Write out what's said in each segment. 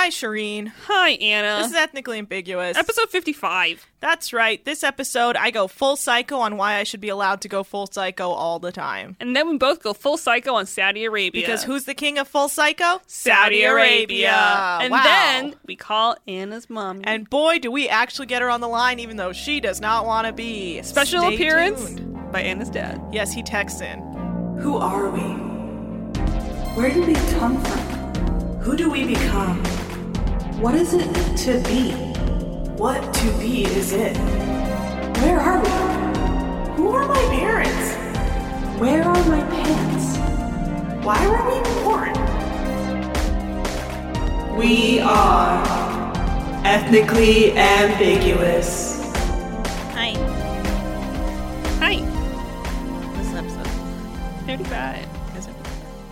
Hi, Shireen. Hi, Anna. This is Ethnically Ambiguous. Episode 55. That's right. This episode, I go full psycho on why I should be allowed to go full psycho all the time. And then we both go full psycho on Saudi Arabia. Because who's the king of full psycho? Saudi Arabia. And wow. then we call Anna's mommy. And boy, do we actually get her on the line, even though she does not want to be. Special Stay appearance tuned. by Anna's dad. Yes, he texts in. Who are we? Where did we come from? Who do we become? What is it to be? What to be is it? Where are we? Who are my parents? Where are my pants? Why were we born? We are ethnically ambiguous. Hi. Hi. This is episode 35. Is it?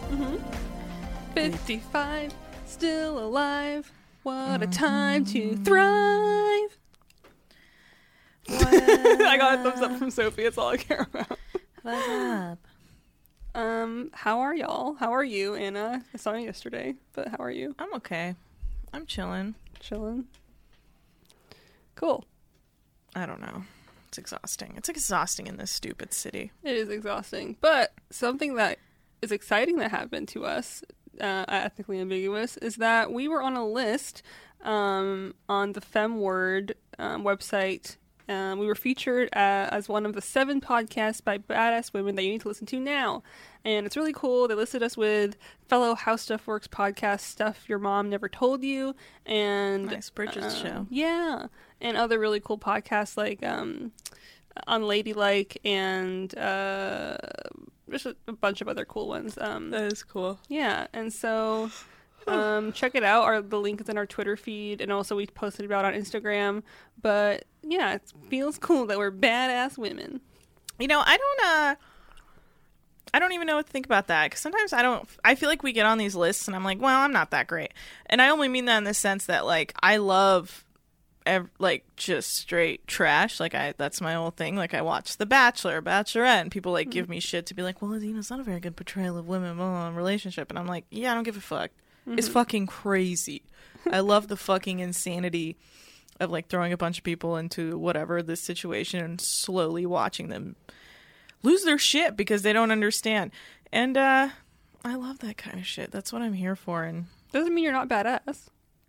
55. Still alive. What a time to thrive. I got a thumbs up from Sophie. That's all I care about. What's up? How are y'all? How are you, Anna? I saw you yesterday, but how are you? I'm okay. I'm chilling. Chilling. Cool. I don't know. It's exhausting. It's exhausting in this stupid city. It is exhausting, but something that is exciting that happened to us at Ethnically Ambiguous is that we were on a list on the FemWord website. We were featured as one of the 7 podcasts by badass women that you need to listen to now. And it's really cool. They listed us with fellow How Stuff Works podcast, Stuff Your Mom Never Told You, and Nice. Bridget's show. Yeah, and other really cool podcasts like Unladylike and just a bunch of other cool ones. That is cool. Yeah, and so check it out. The link is in our Twitter feed, and also we posted about it on Instagram. But yeah, it feels cool that we're badass women. You know, I don't even know what to think about that, because sometimes I feel like we get on these lists and I'm like, well, I'm not that great. And I only mean that in the sense that, like, I love just straight trash. Like, that's my whole thing. Like, I watch The Bachelor, Bachelorette, and people like give me shit to be like, well, it's not a very good portrayal of women in a relationship. And I'm like, yeah, I don't give a fuck. It's fucking crazy. I love the fucking insanity of, like, throwing a bunch of people into whatever this situation and slowly watching them lose their shit because they don't understand. And I love that kind of shit. That's what I'm here for. And Doesn't mean you're not badass.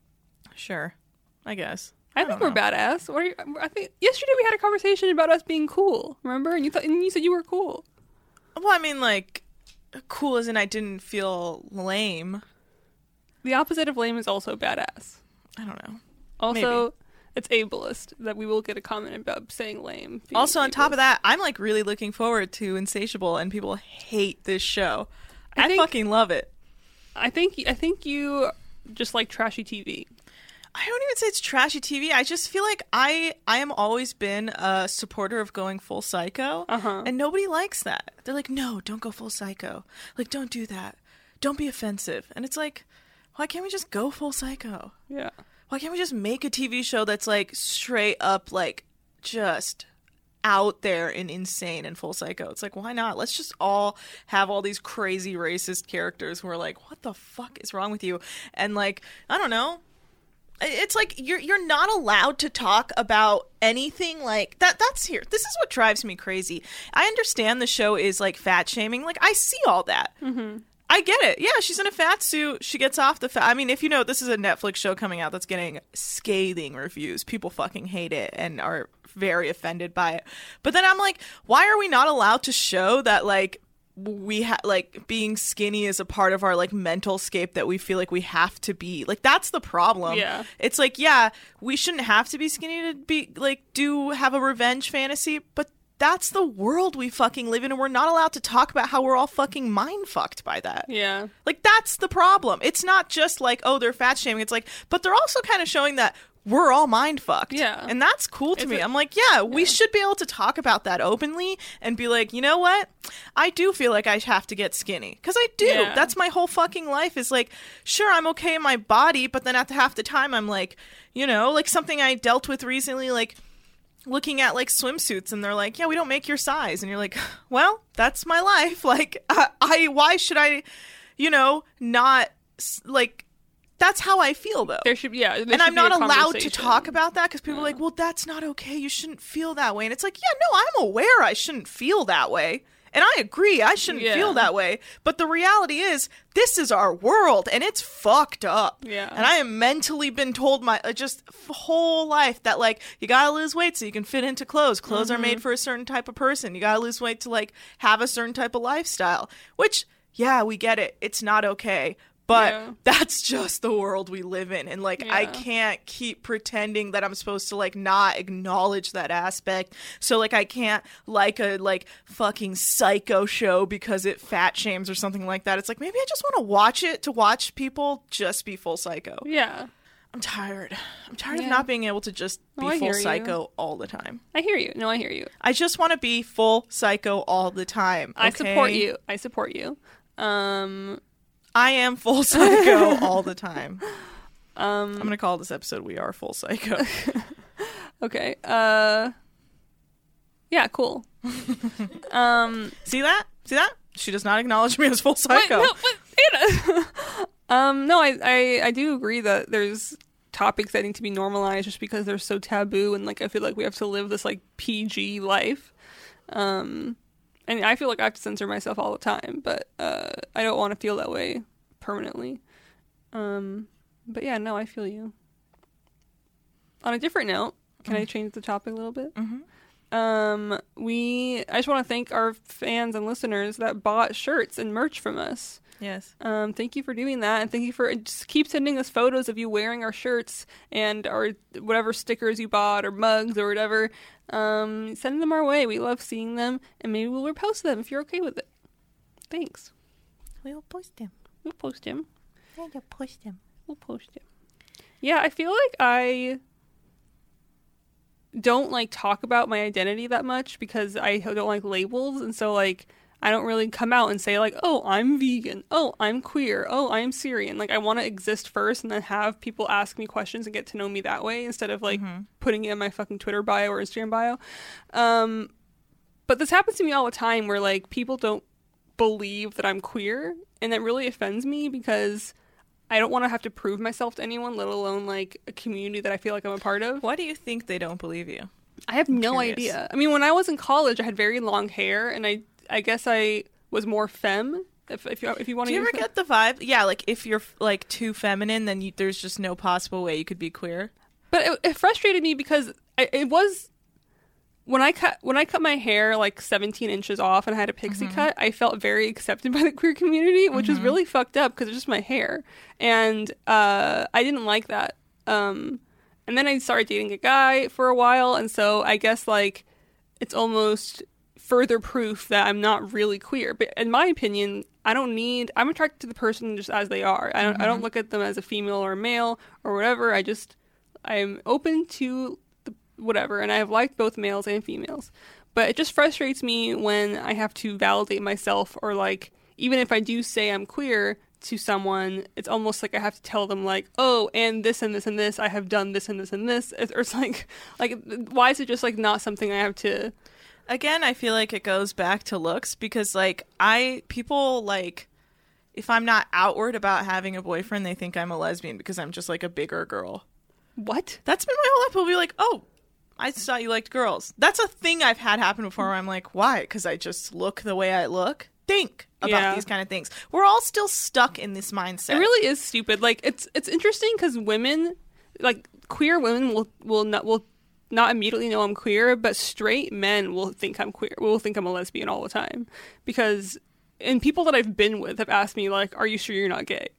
sure, I guess. I think we're badass. I think yesterday we had a conversation about us being cool. Remember? And you said you were cool. Well, I mean, like, cool as in I didn't feel lame. The opposite of lame is also badass. I don't know. Also, Maybe. it's ableist that we will get a comment about saying lame. Also, on top of that, I'm, like, really looking forward to Insatiable, and people hate this show. I fucking love it. I think you just like trashy TV. I don't even say it's trashy TV. I just feel like I am always been a supporter of going full psycho, and nobody likes that. They're like, no, don't go full psycho. Like, don't do that. Don't be offensive. And it's like, why can't we just go full psycho? Yeah. Why can't we just make a TV show that's, like, straight up, like, just out there and insane and full psycho? It's like, why not? Let's just all have all these crazy racist characters who are like, what the fuck is wrong with you? And, like, I don't know. It's like you're not allowed to talk about anything like that. That's here. This is what drives me crazy. I understand the show is, like, fat shaming. Like, I see all that. I get it. Yeah, she's in a fat suit. She gets off the fat. I mean, if you know, this is a Netflix show coming out that's getting scathing reviews. People fucking hate it and are very offended by it. But then I'm like, why are we not allowed to show that, like, like, being skinny is a part of our, like, mental scape that we feel like we have to be? Like, that's the problem. Yeah. It's like, yeah, we shouldn't have to be skinny to be, like, have a revenge fantasy, but that's the world we fucking live in, and we're not allowed to talk about how we're all fucking mind-fucked by that. Yeah. Like, that's the problem. It's not just like, oh, they're fat shaming. It's like, but they're also kind of showing that we're all mind-fucked. Yeah. And that's cool to me. I'm like, yeah, we should be able to talk about that openly and be like, you know what? I do feel like I have to get skinny. Because I do. Yeah. That's my whole fucking life is like, sure, I'm okay in my body, but then at half the time I'm like, you know, like something I dealt with recently, like, looking at, like, swimsuits, and they're like, yeah, we don't make your size. And you're like, well, that's my life. Like, why should I, you know, not, like, that's how I feel though. There should be, yeah. And I'm not allowed to talk about that because people are like, well, that's not okay. You shouldn't feel that way. And it's like, yeah, no, I'm aware I shouldn't feel that way. And I agree, I shouldn't feel that way. But the reality is, this is our world, and it's fucked up. Yeah. And I have mentally been told my just whole life that, like, you gotta lose weight so you can fit into clothes. Clothes are made for a certain type of person. You gotta lose weight to, like, have a certain type of lifestyle. Which, yeah, we get it. It's not okay. But that's just the world we live in. And, like, I can't keep pretending that I'm supposed to, like, not acknowledge that aspect. So, like, I can't like a, like, fucking Psycho show because it fat shames or something like that. It's like, maybe I just want to watch it to watch people just be full psycho. Yeah. I'm tired. I'm tired of not being able to just be full psycho all the time. I hear you. No, I hear you. I just want to be full psycho all the time. Okay? I support you. I am full psycho all the time. I'm going to call this episode We Are Full Psycho. Okay. Yeah, cool. See that? See that? She does not acknowledge me as full psycho. No, I do agree that there's topics that need to be normalized just because they're so taboo, and like I feel like we have to live this like PG life. And I feel like I have to censor myself all the time, but I don't want to feel that way permanently. But yeah, no, I feel you. On a different note, can I change the topic a little bit? Mm-hmm. I just want to thank our fans and listeners that bought shirts and merch from us. Yes. Thank you for doing that, and thank you for just keep sending us photos of you wearing our shirts and our whatever stickers you bought or mugs or whatever. Send them our way. We love seeing them, and maybe we'll repost them if you're okay with it. Thanks. We'll post them. We'll post them. Yeah, you'll post them. We'll post them. Yeah, I feel like I don't like talk about my identity that much because I don't like labels, and so like I don't really come out and say like, oh, I'm vegan. Oh, I'm queer. Oh, I'm Syrian. Like I want to exist first and then have people ask me questions and get to know me that way instead of like putting it in my fucking Twitter bio or Instagram bio. But this happens to me all the time where like people don't believe that I'm queer, and that really offends me because I don't want to have to prove myself to anyone, let alone like a community that I feel like I'm a part of. Why do you think they don't believe you? I have no idea. I mean, when I was in college, I had very long hair, and I guess I was more femme, if you want to. Do you ever get the vibe? Yeah, like if you're like too feminine, then there's just no possible way you could be queer. But it frustrated me because it was when I cut my hair like 17 inches off and I had a pixie cut. I felt very accepted by the queer community, which was really fucked up because it's just my hair, and I didn't like that. And then I started dating a guy for a while, and so I guess like it's almost further proof that I'm not really queer. But in my opinion, I'm attracted to the person just as they are. I don't look at them as a female or a male or whatever. I'm open to whatever, and I have liked both males and females. But it just frustrates me when I have to validate myself, or like even if I do say I'm queer to someone, it's almost like I have to tell them like, oh, and this and this and this, I have done this and this and this. Or it's like why is it just like not something I have to... Again, I feel like it goes back to looks because, like, people, like, if I'm not outward about having a boyfriend, they think I'm a lesbian because I'm just, like, a bigger girl. What? That's been my whole life. People be like, oh, I just thought you liked girls. That's a thing I've had happen before where I'm like, why? Because I just look the way I look? Think about these kind of things. We're all still stuck in this mindset. It really is stupid. Like, it's interesting because women, like, queer women will not immediately know I'm queer, but straight men will think I'm queer. Will think I'm a lesbian all the time and people that I've been with have asked me like, "Are you sure you're not gay?"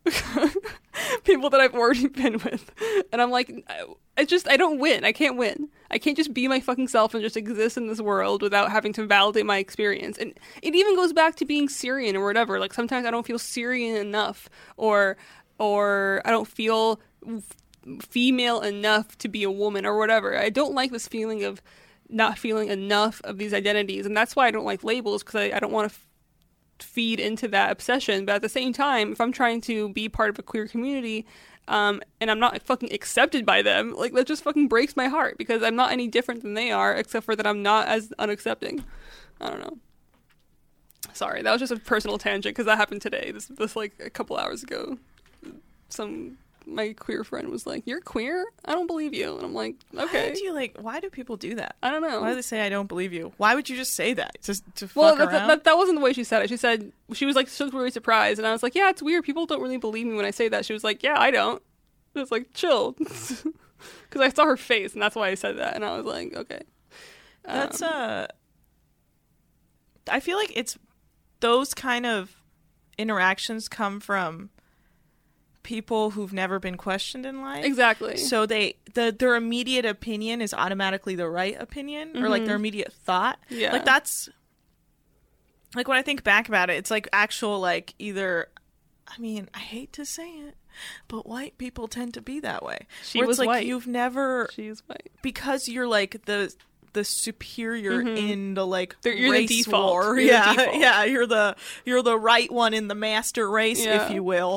People that I've already been with, and I'm like, I don't win. I can't win. I can't just be my fucking self and just exist in this world without having to validate my experience. And it even goes back to being Syrian or whatever. Like sometimes I don't feel Syrian enough, or I don't feel female enough to be a woman or whatever. I don't like this feeling of not feeling enough of these identities, and that's why I don't like labels, because I don't want to feed into that obsession. But at the same time, if I'm trying to be part of a queer community and I'm not fucking accepted by them, like that just fucking breaks my heart, because I'm not any different than they are, except for that I'm not as unaccepting. I don't know. Sorry, that was just a personal tangent because that happened today. This like a couple hours ago. Some my queer friend was like, "You're queer? I don't believe you." And I'm like, "Okay." Why do people do that? I don't know. Why do they say I don't believe you? Why would you just say that? Just to Well, fuck around? that wasn't the way she said it. She said she was like so really surprised, and I was like, "Yeah, it's weird. People don't really believe me when I say that." She was like, "Yeah, I don't." It was like, chill, because I saw her face, and that's why I said that. And I was like, "Okay." That's I feel like it's those kind of interactions come from people who've never been questioned in life. Exactly. So their immediate opinion is automatically the right opinion, or like their immediate thought. Yeah. Like that's like when I think back about it, it's like actual like either. I mean, I hate to say it, but white people tend to be that way. She where was it's like white. you've never She's white. because you're like the superior in the like You're the race default. war. You're the Yeah, default. yeah. You're the right one in the master race, Yeah. if you will.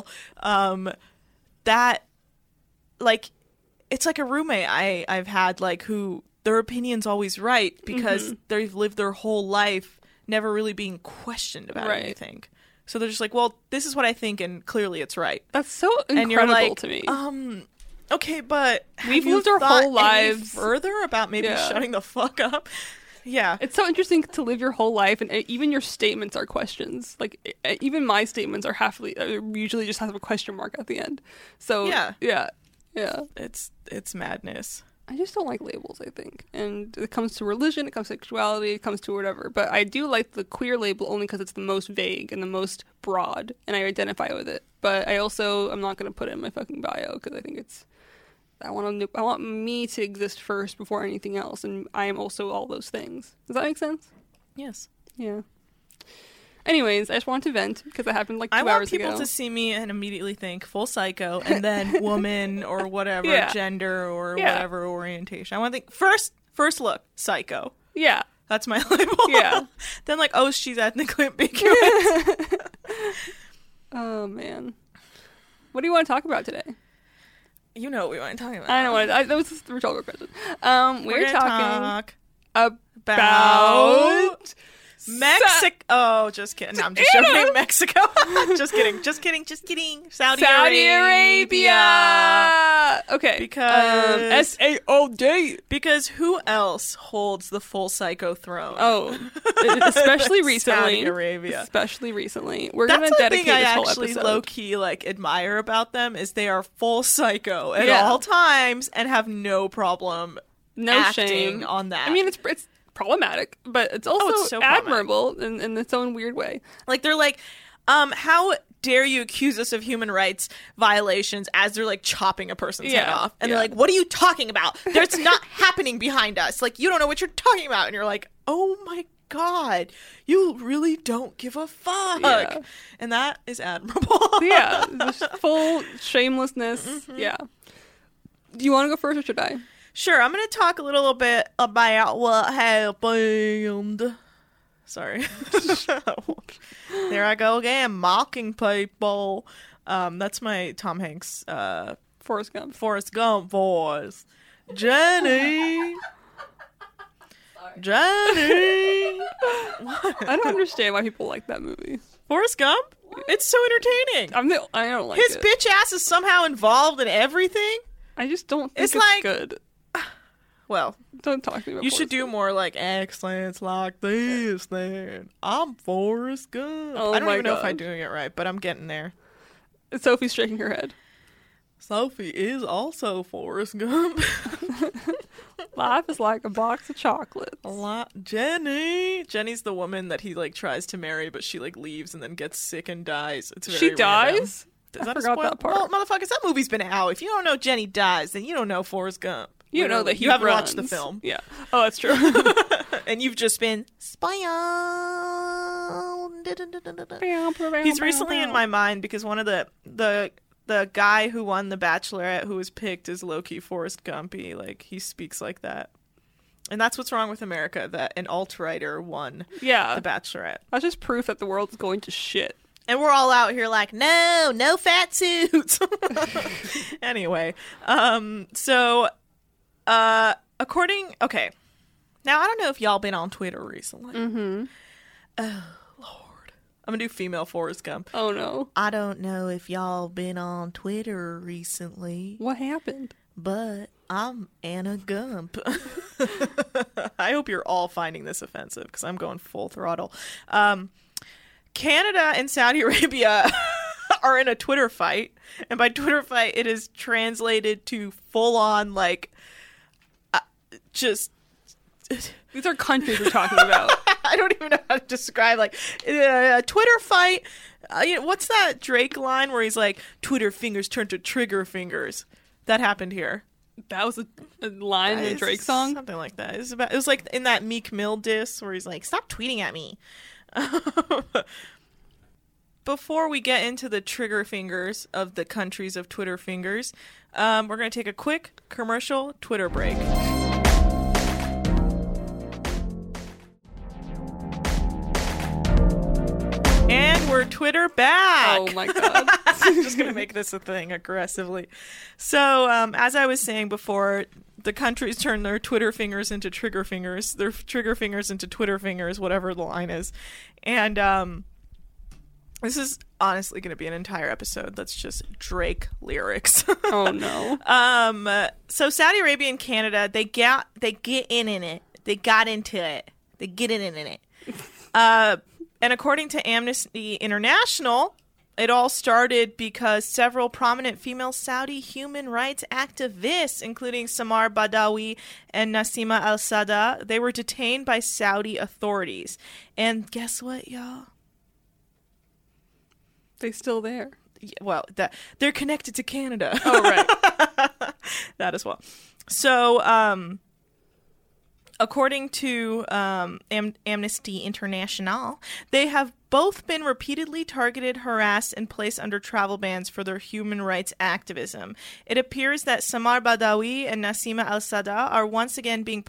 That like it's like a roommate I've had like who their opinion's always right because they've lived their whole life never really being questioned about Right. anything. So they're just like, well, this is what I think, and clearly it's right. That's so And you're incredible like, to me. Okay, but have We've you lived our thought whole any lives- further about maybe Yeah. shutting the fuck up. Yeah, It's so interesting to live your whole life, and even your statements are questions. Like even my statements are usually just have a question mark at the end. So Yeah. yeah. it's madness. I just don't like labels, I think. And it comes to religion, it comes to sexuality, it comes to whatever. But I do like the queer label only because it's the most vague and the most broad, and I identify with it. But I'm not going to put it in my fucking bio because I think I want me to exist first before anything else, and I am also all those things. Does that make sense? Yes, Yeah. Anyways, I just wanted to vent because that happened like 2 I want hours people ago. to see me and immediately think full psycho, and then woman or whatever Yeah. gender or Yeah. whatever orientation. I want to think first look psycho. Yeah. That's my label. Yeah. Then like, oh, she's ethnically ambiguous. Oh man. What do you want to talk about today? You know what we want to talk about. I don't want to. That was the rhetorical question. We're We're talking about about Mexico. Oh, just kidding. No, I'm just joking. Mexico. Just kidding. Saudi Arabia. Okay. Because SAOD. Because who else holds the full psycho throne? Oh, especially recently. Saudi Arabia. Especially recently. We're going That's to the dedicate thing I this whole actually episode. low key like admire about them is they are full psycho at Yeah. all times and have no problem No acting shame on that. I mean, it's problematic, but it's also it's so problematic. admirable in its own weird way. like they're like, how dare you accuse us of human rights violations as they're like chopping a person's head Yeah, off, and yeah. they're like, what are you talking about? That's not happening behind us. Like, you don't know what you're talking about, and you're like, oh my god, you really don't give a fuck. Yeah. And that is admirable. Yeah, just full shamelessness. Mm-hmm. Yeah. Do you want to go first or should I? Sure, I'm going to talk a little bit about what happened. Sorry. There I go again, mocking people. That's my Tom Hanks Forrest Gump. Forrest Gump voice. Jenny! Jenny! I don't understand why people like that movie. Forrest Gump? It's so entertaining. I don't like His it. bitch ass is somehow involved in everything. I just don't think It's it's like- good. Well, Don't talk to me about you should Forrest do Gump. more like accents like this then. I'm Forrest Gump. Oh I don't my even know if God. I'm doing it right, but I'm getting there. Sophie's shaking her head. Sophie is also Forrest Gump. Life is like a box of chocolates. A lot. Jenny's the woman that he like tries to marry, but she like leaves and then gets sick and dies. It's very She random. dies? Is I that a forgot spoil- that part. Well, motherfuckers, that movie's been out. If you don't know Jenny dies, then you don't know Forrest Gump. You know Literally. that he you haven't runs. watched the film, Yeah. Oh, that's true. and you've just been spoiled. He's recently in my mind because one of the guy who won the Bachelorette who was picked is low-key Forrest Gumpy. Like, he speaks like that. And that's what's wrong with America, that an alt-writer won Yeah. the Bachelorette. That's just proof that the world's going to shit. And we're all out here like, no fat suits. Anyway, okay. Now, I don't know if y'all been on Twitter recently. Mm-hmm. Oh, Lord. I'm gonna do female Forrest Gump. Oh no. I don't know if y'all been on Twitter recently, What happened? but I'm Anna Gump. I hope you're all finding this offensive because I'm going full throttle. Canada and Saudi Arabia are in a Twitter fight, and by Twitter fight, it is translated to full on like just. These are countries we're talking about. I don't even know how to describe like a Twitter fight. What's that Drake line where he's like, "Twitter fingers turn to trigger fingers"? That happened here. That was a line in a Drake song? Something like that. It was like in that Meek Mill diss where he's like, "Stop tweeting at me." Before we get into the trigger fingers of the countries of Twitter fingers, we're going to take a quick commercial Twitter break. And we're Twitter back. Oh my god. I'm just going to make this a thing aggressively. So, as I was saying before, the countries turn their Twitter fingers into trigger fingers, their trigger fingers into Twitter fingers, whatever the line is. And this is honestly going to be an entire episode that's just Drake lyrics. Oh no. So Saudi Arabia and Canada, they get in it. They got into it. They get in it. And according to Amnesty International, it all started because several prominent female Saudi human rights activists, including Samar Badawi and Nasima Al-Sada, they were detained by Saudi authorities. And guess what, y'all? They still there. Well, they're connected to Canada. Oh, right. That as well. So, according to Amnesty International, they have both been repeatedly targeted, harassed, and placed under travel bans for their human rights activism. It appears that Samar Badawi and Nasima Al-Sada are once again being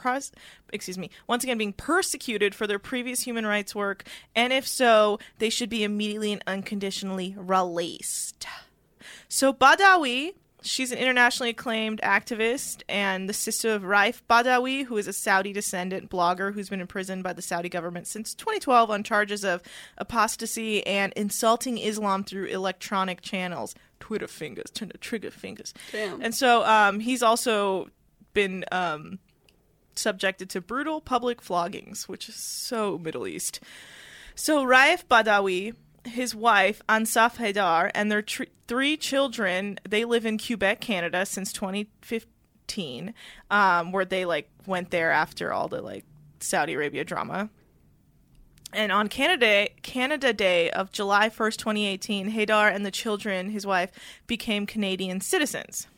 persecuted for their previous human rights work, and if so, they should be immediately and unconditionally released. So Badawi, she's an internationally acclaimed activist and the sister of Raif Badawi, who is a Saudi descendant blogger who's been imprisoned by the Saudi government since 2012 on charges of apostasy and insulting Islam through electronic channels. Twitter fingers turn to trigger fingers. Damn. And so he's also been subjected to brutal public floggings, which is so Middle East. So Raif Badawi, his wife, Ansaf Haidar, and their three children, they live in Quebec, Canada since 2015, where they, went there after all the, Saudi Arabia drama. And on Canada Day of July 1st, 2018, Haidar and the children, his wife, became Canadian citizens.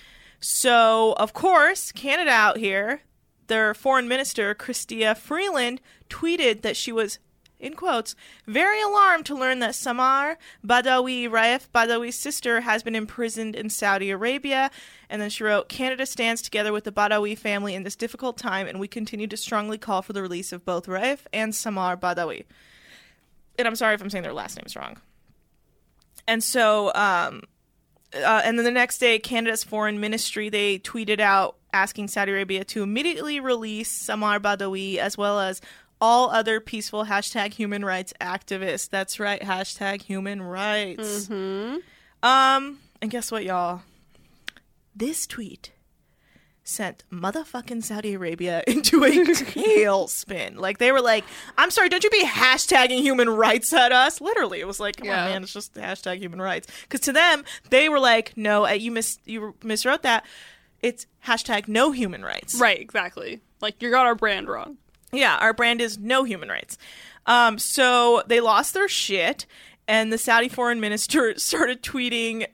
So, of course, Canada out here, their foreign minister, Chrystia Freeland, tweeted that she was, in quotes, very alarmed to learn that Samar Badawi, Raif Badawi's sister, has been imprisoned in Saudi Arabia. And then she wrote, Canada stands together with the Badawi family in this difficult time, and we continue to strongly call for the release of both Raif and Samar Badawi. And I'm sorry if I'm saying their last names wrong. And so, and then the next day, Canada's foreign ministry, they tweeted out asking Saudi Arabia to immediately release Samar Badawi as well as all other peaceful #human rights activists. That's right, #human rights. Mm-hmm. And guess what, y'all? This tweet sent motherfucking Saudi Arabia into a tailspin. They were like, I'm sorry, don't you be hashtagging human rights at us? Literally, it was like, come on, man, it's just #human rights. Because to them, they were like, no, you miswrote that. It's #no human rights. Right, exactly. You got our brand wrong. Yeah, our brand is no human rights. So they lost their shit, and the Saudi foreign minister started tweeting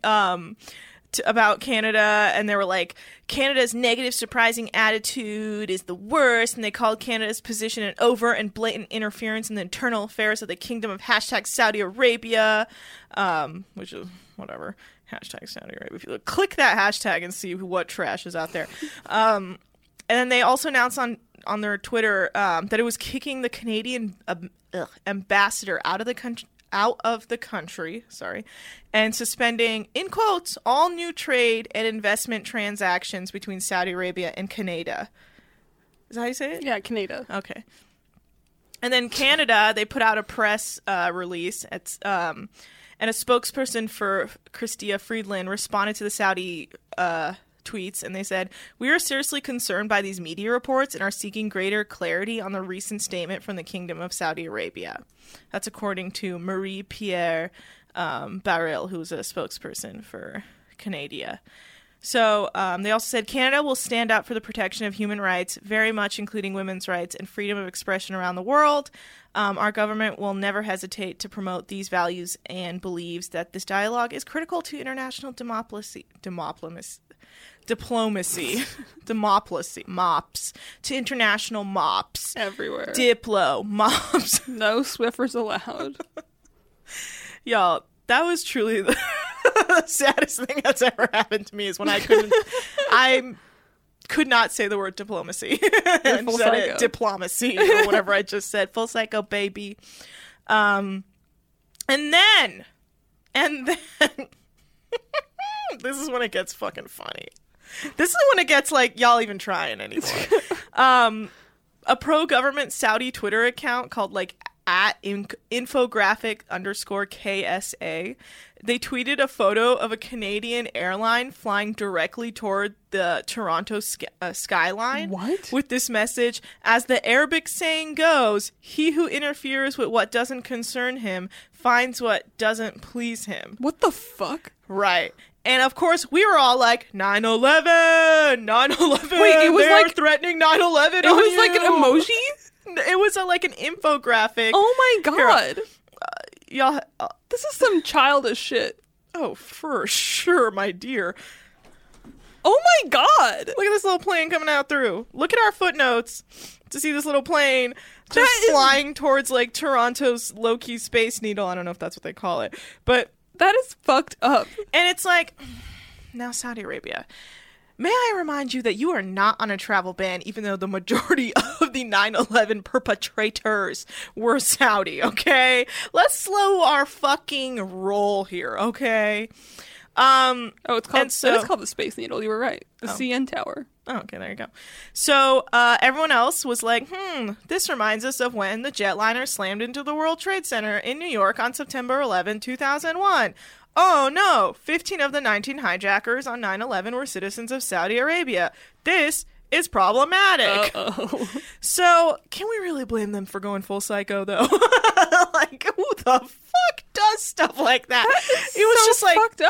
about Canada, and they were like, Canada's negative, surprising attitude is the worst, and they called Canada's position an overt and blatant interference in the internal affairs of the kingdom of #Saudi Arabia, which is whatever, #Saudi Arabia. If you click that hashtag and see what trash is out there. And then they also announced on their Twitter that it was kicking the Canadian ambassador out of the country, and suspending, in quotes, all new trade and investment transactions between Saudi Arabia and Canada. Is that how you say it? Yeah, Canada. Okay. And then Canada, they put out a press release. And a spokesperson for Chrystia Freeland responded to the Saudi tweets, and they said, "We are seriously concerned by these media reports and are seeking greater clarity on the recent statement from the Kingdom of Saudi Arabia." That's according to Marie-Pierre Baril, who's a spokesperson for Canada. So they also said Canada will stand up for the protection of human rights, very much including women's rights and freedom of expression around the world. Our government will never hesitate to promote these values and believes that this dialogue is critical to international diplomacy, mops, to international mops. Everywhere. Mops. No Swiffers allowed. Y'all, that was truly the saddest thing that's ever happened to me is when I could not say the word diplomacy. And full said psycho. it diplomacy or whatever I just said. Full psycho, baby. And then this is when it gets fucking funny. This is when it gets like, y'all even trying anymore. A pro-government Saudi Twitter account called like @infographic_KSA. They tweeted a photo of a Canadian airline flying directly toward the Toronto skyline. What? With this message, as the Arabic saying goes, he who interferes with what doesn't concern him finds what doesn't please him. What the fuck? Right. And of course, we were all like, 9/11, 9/11. Wait, it was they're like threatening 9/11. It was like an emoji? It was like an infographic. Oh my god. Y'all, This is some childish shit. oh, for sure, my dear. Oh my god. Look at this little plane coming out through. Look at our footnotes to see this little plane just That is- flying towards like Toronto's low-key Space Needle. I don't know if that's what they call it. But, That is fucked up. and it's like, now Saudi Arabia. May I remind you that you are not on a travel ban, even though the majority of the 9/11 perpetrators were Saudi, okay? Let's slow our fucking roll here, okay? Oh, it's called. And so- it is called the Space Needle. You were right. The CN Tower. Oh, okay, there you go. So everyone else was like, this reminds us of when the jetliner slammed into the World Trade Center in New York on September 11, 2001. Oh no, 15 of the 19 hijackers on 9/11 were citizens of Saudi Arabia. This is problematic. Uh-oh. So, can we really blame them for going full psycho, though? Like, who the fuck does stuff like that? It was So just like, fucked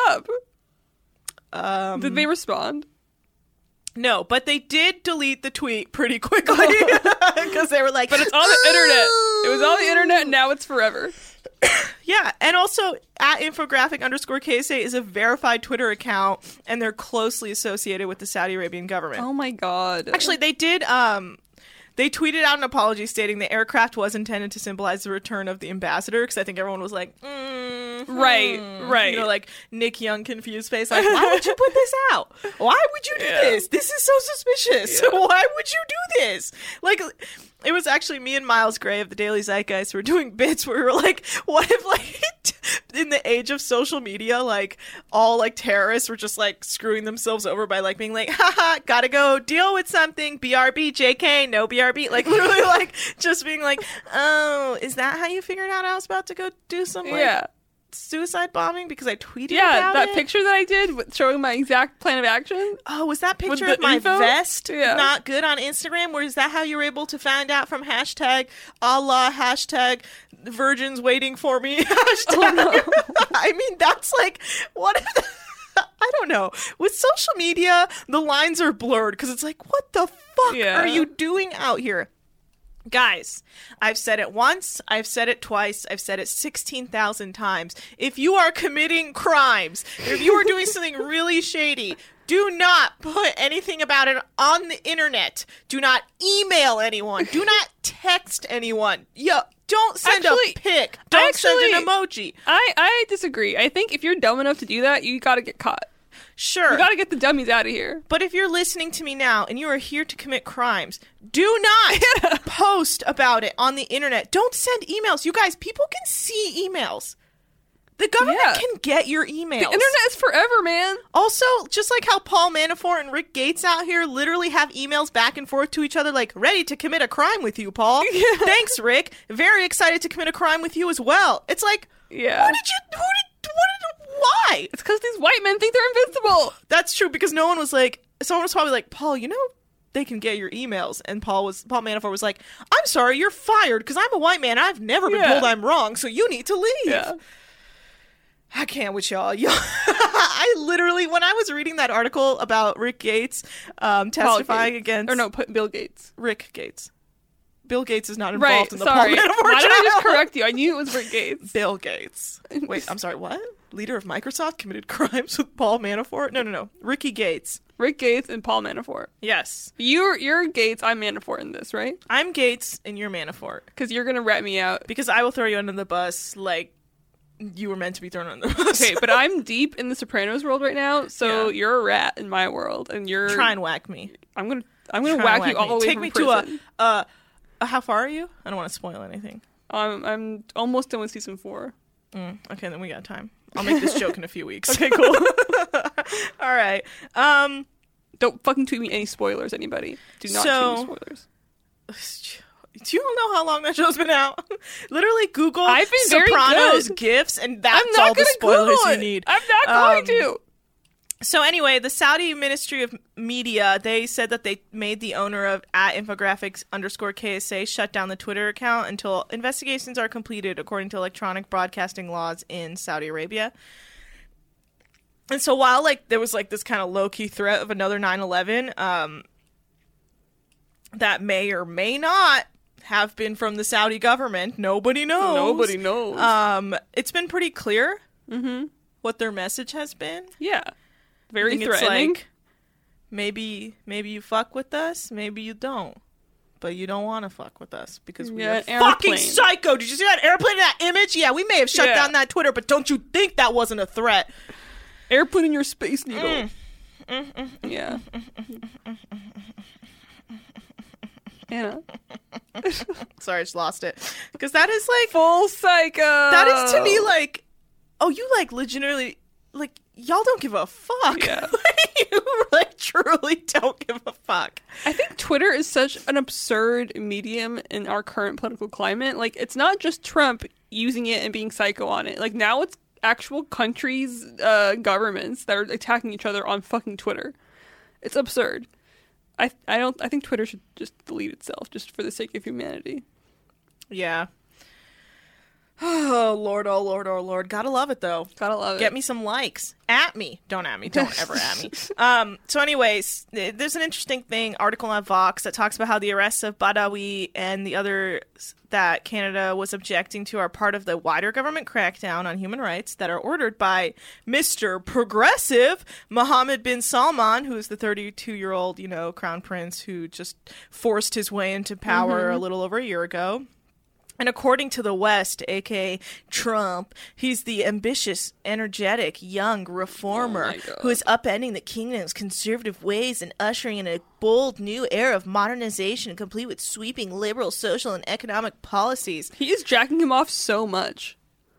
up. Did they respond? no, but they did delete the tweet pretty quickly because they were like, But it's on the internet. It was on the internet, and now it's forever. Yeah, and also @infographic_KSA is a verified Twitter account, and they're closely associated with the Saudi Arabian government. Oh my god. Actually, they did. They tweeted out an apology stating the aircraft was intended to symbolize the return of the ambassador, because I think everyone was like, right. you know, like Nick Young confused face, like, why would you put this out? Why would you do this? This is so suspicious. Yeah. Why would you do this? Like, it was actually me and Miles Gray of the Daily Zeitgeist were doing bits where we were like, what if, like, in the age of social media, like, all, like, terrorists were just, like, screwing themselves over by, like, being like, haha, gotta go deal with something, BRB, JK, no BRB, like, literally, like, just being like, oh, is that how you figured out I was about to go do some, like, suicide bombing because I tweeted about that it? picture that I did showing my exact plan of action. Oh, was that picture the of my info? vest Yeah. not good on Instagram? Or is that how you were able to find out from hashtag Allah, hashtag virgins waiting for me, hashtag? I mean, that's like, what if I don't know. With social media, the lines are blurred because it's like, what the fuck Yeah. are you doing out here? Guys, I've said it once, I've said it twice, I've said it 16,000 times. If you are committing crimes, if you are doing something really shady, do not put anything about it on the internet. Do not email anyone. Do not text anyone. Don't send a pic. Don't send an emoji. I disagree. I think if you're dumb enough to do that, you gotta get caught. Sure. You gotta get the dummies out of here. But if you're listening to me now and you are here to commit crimes, do not post about it on the internet. Don't send emails. You guys, people can see emails. The government Yeah. can get your emails. The internet is forever, man. Also, just like how Paul Manafort and Rick Gates out here literally have emails back and forth to each other like, ready to commit a crime with you, Paul. Thanks, Rick. Very excited to commit a crime with you as well. It's like, Yeah. why? It's because these white men think they're invincible. That's true, because no one was like, someone was probably like, Paul, they can get your emails. And Paul Manafort was like, I'm sorry, you're fired because I'm a white man. I've never been told I'm wrong, so you need to leave. Yeah. I can't with y'all. I literally, when I was reading that article about Rick Gates testifying against... Or no, put Bill Gates. Rick Gates. Bill Gates is not involved Right, in the sorry. Paul Manafort Why did I just trial. correct you? I knew it was Rick Gates. Bill Gates. Wait, I'm sorry, what? Leader of Microsoft committed crimes with Paul Manafort? No. Ricky Gates. Rick Gates and Paul Manafort. Yes. You're Gates, I'm Manafort in this, right? I'm Gates and you're Manafort. Because you're going to rat me out. Because I will throw you under the bus like you were meant to be thrown under the bus. Okay, but I'm deep in the Sopranos world right now, so you're a rat in my world, and you're... Try and whack me. I'm gonna whack you all the way Take from me prison. to how far are you? I don't want to spoil anything. I'm almost done with season 4. Okay, then we got time. I'll make this joke in a few weeks. Okay, cool. All right. Don't fucking tweet me any spoilers, anybody. Do not tweet me spoilers. Do you know how long that show's been out? Literally Google I've been very Sopranos good. GIFs, and that's I'm not all the gonna spoilers Google you it. need. I'm not going to. So anyway, the Saudi Ministry of Media, they said that they made the owner of @infographics_KSA shut down the Twitter account until investigations are completed according to electronic broadcasting laws in Saudi Arabia. And so while there was this kind of low-key threat of another 9/11, that may or may not have been from the Saudi government. Nobody knows. Nobody knows. It's been pretty clear what their message has been. Yeah. Very I think threatening. It's maybe you fuck with us, maybe you don't. But you don't want to fuck with us because we are fucking psycho. Did you see that airplane in that image? Yeah, we may have shut down that Twitter, but don't you think that wasn't a threat? Airplane in your Space Needle. Yeah. Anna. Sorry, I just lost it. Because that is full psycho. That is to me oh, you legitimately y'all don't give a fuck. Yeah. You truly don't give a fuck. I think Twitter is such an absurd medium in our current political climate. It's not just Trump using it and being psycho on it. Now it's actual countries, governments that are attacking each other on fucking Twitter. It's absurd. I think Twitter should just delete itself just for the sake of humanity. Yeah. Oh, Lord, oh, Lord, oh, Lord. Gotta love it, though. Gotta love it. Get me some likes. At me. Don't at me. Don't ever at me. So anyways, there's an interesting article on Vox that talks about how the arrests of Badawi and the others that Canada was objecting to are part of the wider government crackdown on human rights that are ordered by Mr. Progressive Mohammed bin Salman, who is the 32-year-old, crown prince who just forced his way into power a little over a year ago. And according to the West, aka Trump, he's the ambitious, energetic, young reformer who is upending the kingdom's conservative ways and ushering in a bold new era of modernization complete with sweeping liberal social and economic policies. He is jacking him off so much.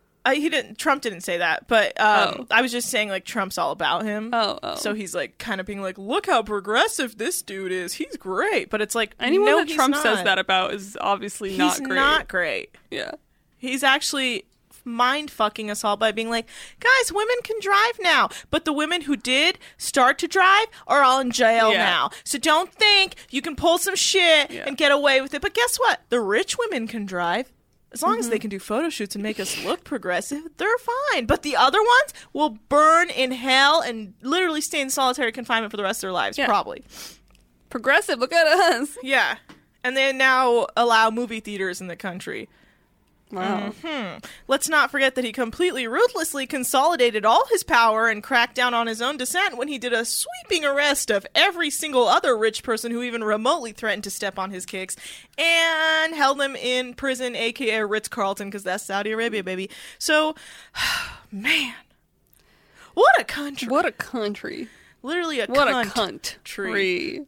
Trump didn't say that, but I was just saying Trump's all about him. Oh. So he's kind of being look how progressive this dude is. He's great. But it's anyone no, that Trump not. says that about is obviously not great. He's not great. Yeah. He's actually mind fucking us all by being guys, women can drive now. But the women who did start to drive are all in jail now. So don't think you can pull some shit and get away with it. But guess what? The rich women can drive. As long as they can do photo shoots and make us look progressive, they're fine. But the other ones will burn in hell and literally stay in solitary confinement for the rest of their lives, probably. Progressive, look at us. Yeah. And they now allow movie theaters in the country. Wow. Let's not forget that he completely ruthlessly consolidated all his power and cracked down on his own dissent when he did a sweeping arrest of every single other rich person who even remotely threatened to step on his kicks and held them in prison, aka Ritz-Carlton, because that's Saudi Arabia, baby. So, man, what a country. What a country. Literally a what cunt. a cunt tree.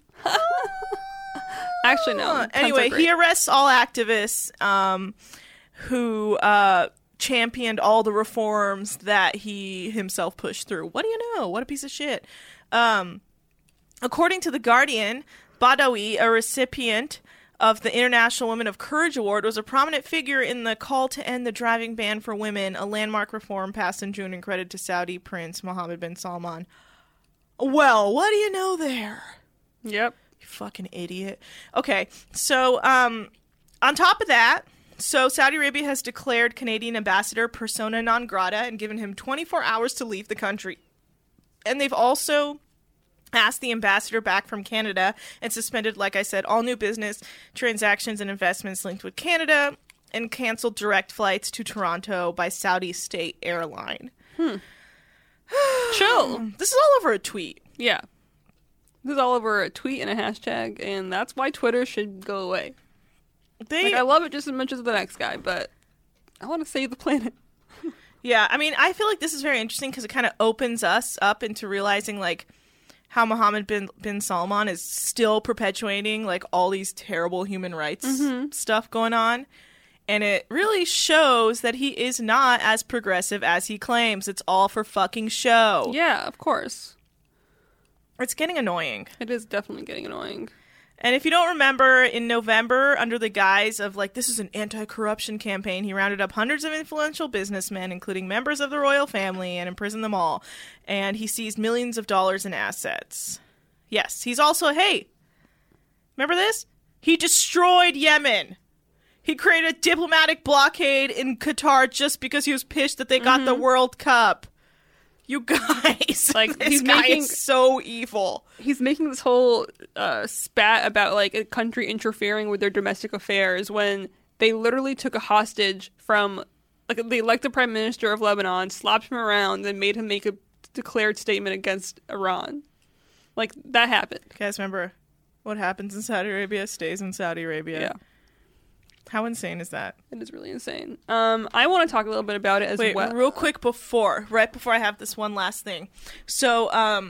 Actually, no. Anyway, he arrests all activists who championed all the reforms that he himself pushed through. What do you know? What a piece of shit. According to The Guardian, Badawi, a recipient of the International Women of Courage Award, was a prominent figure in the call to end the driving ban for women, a landmark reform passed in June and credited to Saudi Prince Mohammed bin Salman. Well, what do you know there? Yep. You fucking idiot. Okay, so on top of that, so Saudi Arabia has declared Canadian ambassador persona non grata and given him 24 hours to leave the country. And they've also asked the ambassador back from Canada and suspended, like I said, all new business transactions and investments linked with Canada and canceled direct flights to Toronto by Saudi State Airline. Chill. This is all over a tweet. Yeah. This is all over a tweet and a hashtag, and that's why Twitter should go away. I love it just as much as the next guy, but I want to save the planet. Yeah, I mean, I feel like this is very interesting because it kind of opens us up into realizing, like, how Mohammed bin Salman is still perpetuating, like, all these terrible human rights stuff going on. And it really shows that he is not as progressive as he claims. It's all for fucking show. Yeah, of course. It's getting annoying. It is definitely getting annoying. And if you don't remember, in November, under the guise of, like, this is an anti-corruption campaign, he rounded up hundreds of influential businessmen, including members of the royal family, and imprisoned them all. And he seized millions of dollars in assets. Yes, he's also, hey, remember this? He destroyed Yemen. He created a diplomatic blockade in Qatar just because he was pissed that they got the World Cup. You guys, like, this guy is so evil. He's making this whole spat about, like, a country interfering with their domestic affairs when they literally took a hostage from, like, the elected prime minister of Lebanon, slapped him around, and made him make a declared statement against Iran. Like, that happened. You guys remember, what happens in Saudi Arabia stays in Saudi Arabia. Yeah. How insane is that? It is really insane. I want to talk a little bit about it as well. Wait, real quick right before I have this one last thing. So,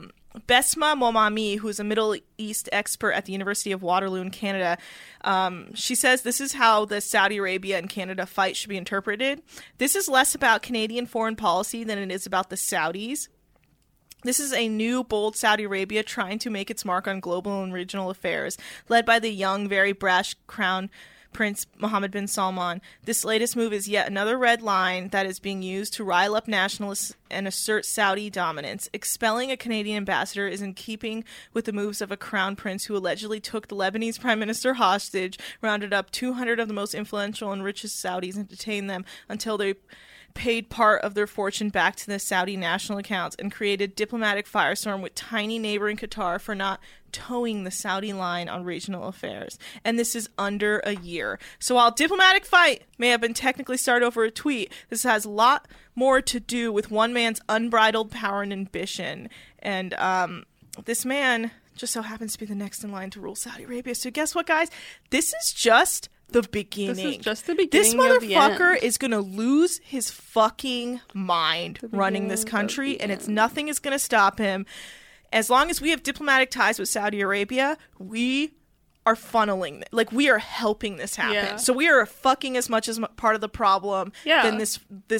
Besma Momami, who's a Middle East expert at the University of Waterloo in Canada, she says this is how the Saudi Arabia and Canada fight should be interpreted. This is less about Canadian foreign policy than it is about the Saudis. This is a new, bold Saudi Arabia trying to make its mark on global and regional affairs, led by the young, very brash Crown Prince Mohammed bin Salman. This latest move is yet another red line that is being used to rile up nationalists and assert Saudi dominance. Expelling a Canadian ambassador is in keeping with the moves of a crown prince who allegedly took the Lebanese prime minister hostage, rounded up 200 of the most influential and richest Saudis, and detained them until they paid part of their fortune back to the Saudi national accounts, and created diplomatic firestorm with tiny neighboring Qatar for not towing the Saudi line on regional affairs. And this is under a year. So while diplomatic fight may have been technically started over a tweet, this has a lot more to do with one man's unbridled power and ambition. And this man just so happens to be the next in line to rule Saudi Arabia. So guess what, guys? This is just the beginning. This is just the beginning. This motherfucker is going to lose his fucking mind running this country, and nothing is going to stop him. As long as we have diplomatic ties with Saudi Arabia, we are funneling, like, we are helping this happen. Yeah. So we are fucking as much as part of the problem than this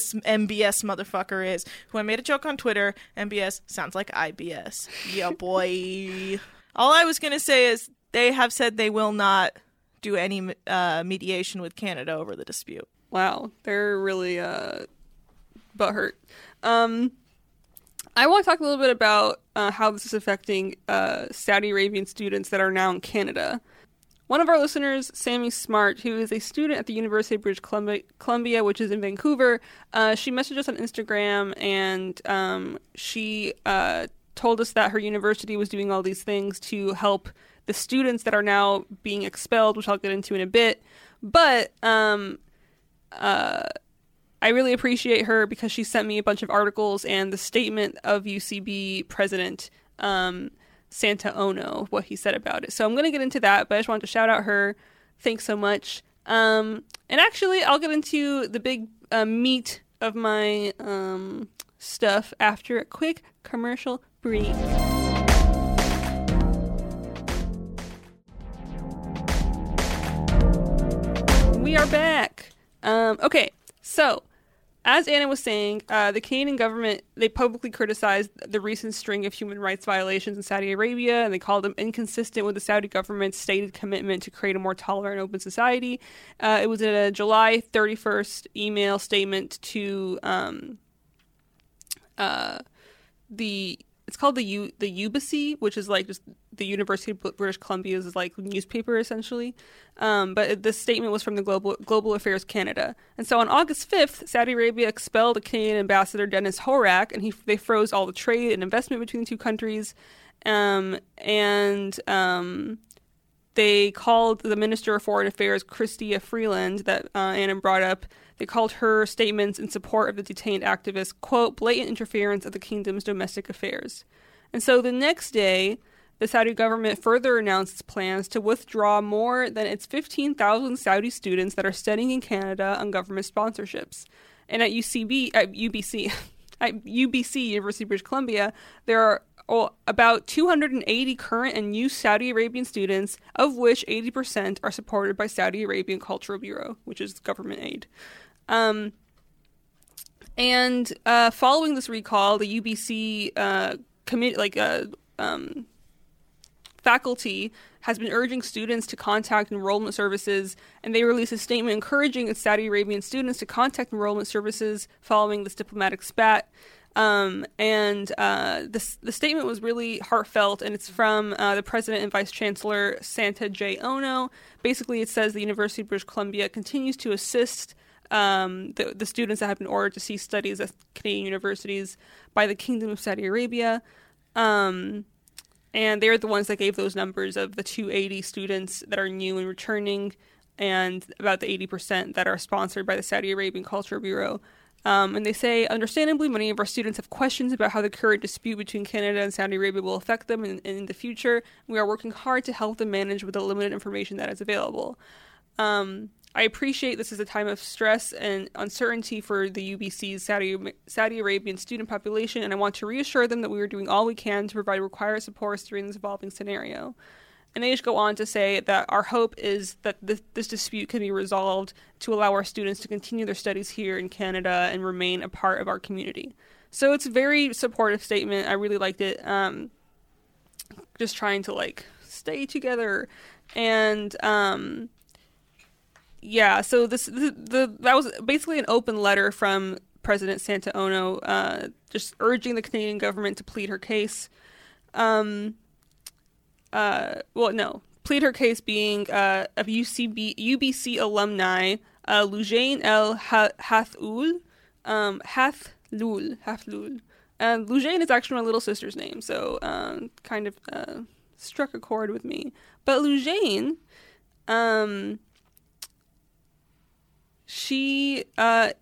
MBS motherfucker is. Who I made a joke on Twitter. MBS sounds like IBS. Yeah, boy. All I was going to say is they have said they will not do any mediation with Canada over the dispute. Wow, they're really butthurt. I want to talk a little bit about how this is affecting Saudi Arabian students that are now in Canada. One of our listeners, Sammy Smart, who is a student at the University of British Columbia, which is in Vancouver, she messaged us on Instagram, and she told us that her university was doing all these things to help the students that are now being expelled, which I'll get into in a bit. But I really appreciate her because she sent me a bunch of articles and the statement of UCB president Santa Ono, what he said about it. So I'm going to get into that, but I just wanted to shout out her. Thanks so much. And actually, I'll get into the big meat of my stuff after a quick commercial break. We are back. Okay, so as Anna was saying, the Canadian government, they publicly criticized the recent string of human rights violations in Saudi Arabia, and they called them inconsistent with the Saudi government's stated commitment to create a more tolerant and open society. It was in a July 31st email statement to it's called the UBC, which is like just the University of British Columbia's like newspaper essentially. But this statement was from the Global Affairs Canada. And so on August 5th, Saudi Arabia expelled the Canadian ambassador Dennis Horak, and they froze all the trade and investment between the two countries. They called the Minister of Foreign Affairs, Chrystia Freeland, that Anna brought up. They called her statements in support of the detained activists, quote, blatant interference of the kingdom's domestic affairs. And so the next day, the Saudi government further announced its plans to withdraw more than its 15,000 Saudi students that are studying in Canada on government sponsorships. And at UBC, University of British Columbia, there are about 280 current and new Saudi Arabian students, of which 80% are supported by Saudi Arabian Cultural Bureau, which is government aid. Following this recall, the UBC faculty has been urging students to contact enrollment services, and they released a statement encouraging its Saudi Arabian students to contact enrollment services following this diplomatic spat. The statement was really heartfelt, and it's from the President and Vice Chancellor Santa J. Ono. Basically, it says the University of British Columbia continues to assist the students that have been ordered to cease studies at Canadian universities by the Kingdom of Saudi Arabia. And they're the ones that gave those numbers of the 280 students that are new and returning, and about the 80% that are sponsored by the Saudi Arabian Cultural Bureau. And they say, understandably, many of our students have questions about how the current dispute between Canada and Saudi Arabia will affect them in the future. We are working hard to help them manage with the limited information that is available. I appreciate this is a time of stress and uncertainty for the UBC's Saudi Arabian student population, and I want to reassure them that we are doing all we can to provide required support during this evolving scenario. And they just go on to say that our hope is that this dispute can be resolved to allow our students to continue their studies here in Canada and remain a part of our community. So it's a very supportive statement. I really liked it. Just trying to stay together. And so that was basically an open letter from President Santa Ono, just urging the Canadian government to plead her case. Plead her case being of UBC alumni Loujain El Hathloul. And Loujain is actually my little sister's name, so kind of struck a chord with me. But Loujain, she's a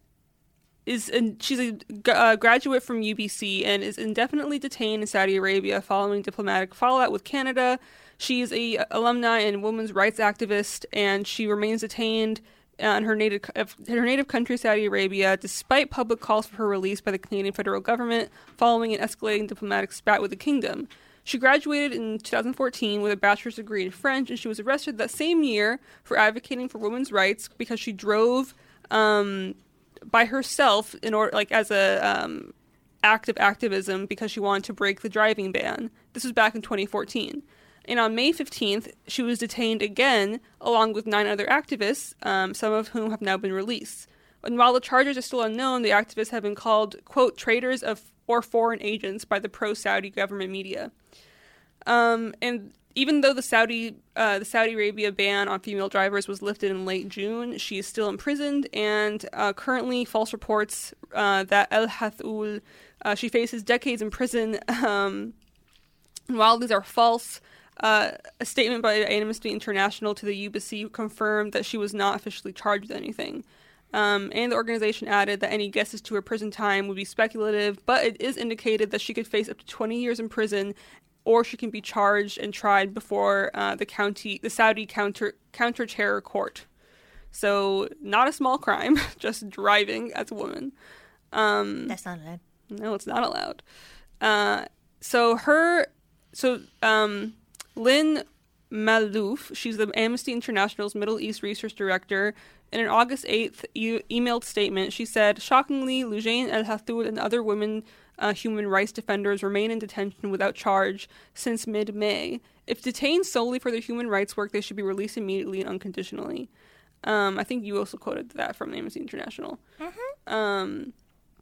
graduate from UBC and is indefinitely detained in Saudi Arabia following diplomatic fallout with Canada. She is a alumni and women's rights activist, and she remains detained in her native country, Saudi Arabia, despite public calls for her release by the Canadian federal government following an escalating diplomatic spat with the kingdom. She graduated in 2014 with a bachelor's degree in French, and she was arrested that same year for advocating for women's rights because she drove by herself in order, as a act of activism, because she wanted to break the driving ban. This was back in 2014. And on May 15th, she was detained again, along with 9 other activists, some of whom have now been released. And while the charges are still unknown, the activists have been called, quote, traitors or foreign agents by the pro-Saudi government media. And even though the Saudi Arabia ban on female drivers was lifted in late June, she is still imprisoned, and currently false reports that El Hathloul, she faces decades in prison. And while these are false, a statement by Amnesty International to the UBC confirmed that she was not officially charged with anything. And the organization added that any guesses to her prison time would be speculative, but it is indicated that she could face up to 20 years in prison, or she can be charged and tried before the Saudi counter-terror court. So not a small crime, just driving as a woman. That's not allowed. No, it's not allowed. Lynn Malouf. She's the Amnesty International's Middle East Research Director. In an August 8th emailed statement, she said, "Shockingly, Loujain El Hathoud and other women human rights defenders remain in detention without charge since mid-May. If detained solely for their human rights work, they should be released immediately and unconditionally." I think you also quoted that from Amnesty International. Mm-hmm.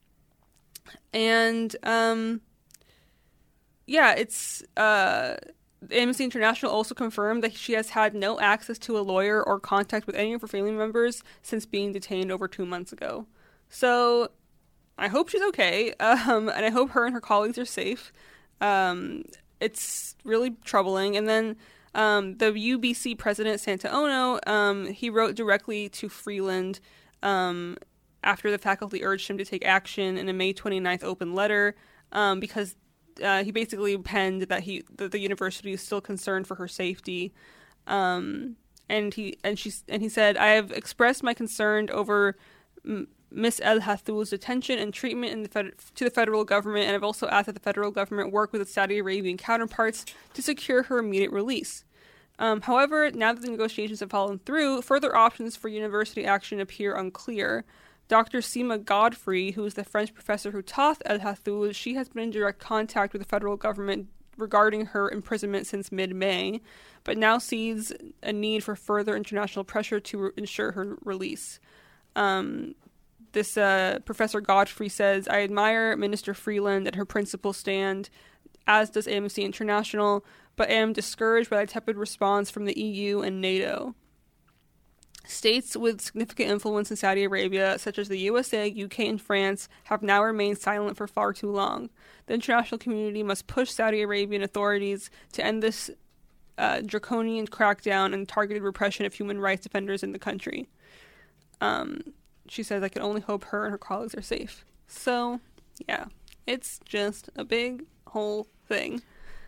It's Amnesty International also confirmed that she has had no access to a lawyer or contact with any of her family members since being detained over 2 months ago. So I hope she's okay, and I hope her and her colleagues are safe. It's really troubling. And then the UBC president, Santa Ono, he wrote directly to Freeland after the faculty urged him to take action in a May 29th open letter because he basically penned that the university is still concerned for her safety, and he said, "I have expressed my concern over Miss El Hathoud's detention and treatment to the federal government, and I've also asked that the federal government work with its Saudi Arabian counterparts to secure her immediate release." However, now that the negotiations have fallen through, further options for university action appear unclear. Dr. Seema Godfrey, who is the French professor who taught El Hathoud, she has been in direct contact with the federal government regarding her imprisonment since mid-May, but now sees a need for further international pressure to ensure her release. This Professor Godfrey says, "I admire Minister Freeland and her principled stand, as does Amnesty International, but am discouraged by the tepid response from the EU and NATO. States with significant influence in Saudi Arabia, such as the USA, UK, and France, have now remained silent for far too long. The international community must push Saudi Arabian authorities to end this draconian crackdown and targeted repression of human rights defenders in the country." She says, "I can only hope her and her colleagues are safe." So, yeah, it's just a big whole thing.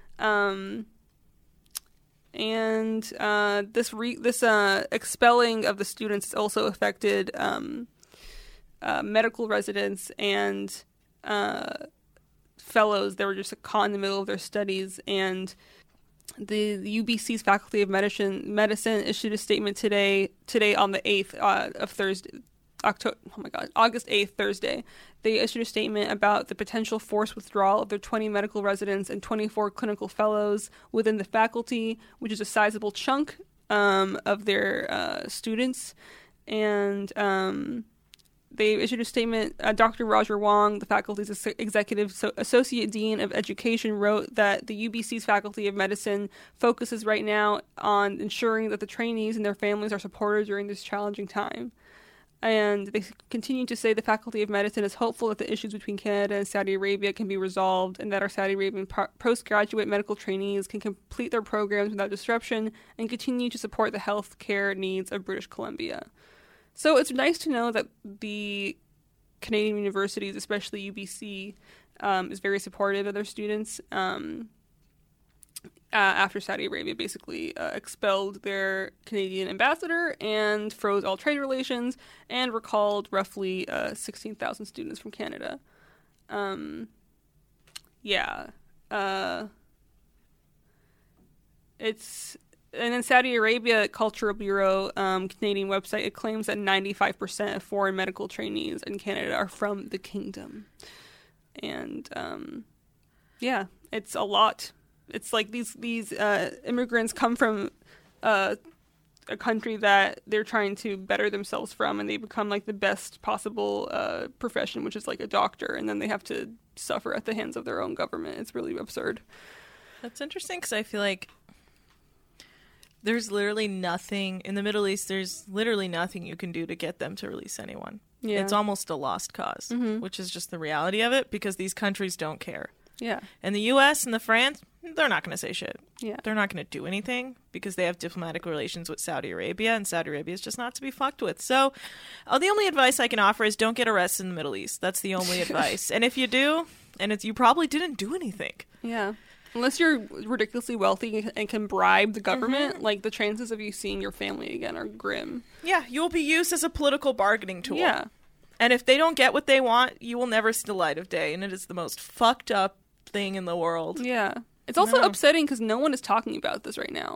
This expelling of the students has also affected medical residents and fellows that were just caught in the middle of their studies. And the UBC's Faculty of Medicine issued a statement today on the 8th of Thursday. August 8th, Thursday. They issued a statement about the potential forced withdrawal of their 20 medical residents and 24 clinical fellows within the faculty, which is a sizable chunk of their students. And they issued a statement. Dr. Roger Wong, the faculty's executive associate dean of education, wrote that the UBC's Faculty of Medicine focuses right now on ensuring that the trainees and their families are supported during this challenging time. And they continue to say the Faculty of Medicine is hopeful that the issues between Canada and Saudi Arabia can be resolved and that our Saudi Arabian postgraduate medical trainees can complete their programs without disruption and continue to support the health care needs of British Columbia. So it's nice to know that the Canadian universities, especially UBC, is very supportive of their students. After Saudi Arabia basically expelled their Canadian ambassador and froze all trade relations and recalled roughly 16,000 students from Canada. And then Saudi Arabia Cultural Bureau Canadian website, it claims that 95% of foreign medical trainees in Canada are from the kingdom. And it's a lot. It's like these immigrants come from a country that they're trying to better themselves from, and they become like the best possible profession, which is like a doctor, and then they have to suffer at the hands of their own government. It's really absurd. That's interesting because I feel like there's literally nothing in the Middle East. There's literally nothing you can do to get them to release anyone. Yeah. It's almost a lost cause, which is just the reality of it because these countries don't care. Yeah. And the U.S. and the France, they're not going to say shit. Yeah. They're not going to do anything because they have diplomatic relations with Saudi Arabia, and Saudi Arabia is just not to be fucked with. So the only advice I can offer is don't get arrested in the Middle East. That's the only advice. And if you do, you probably didn't do anything. Yeah. Unless you're ridiculously wealthy and can bribe the government, like the chances of you seeing your family again are grim. Yeah, you'll be used as a political bargaining tool. Yeah. And if they don't get what they want, you will never see the light of day. And it is the most fucked up thing in the world. Yeah. It's also upsetting because no one is talking about this right now.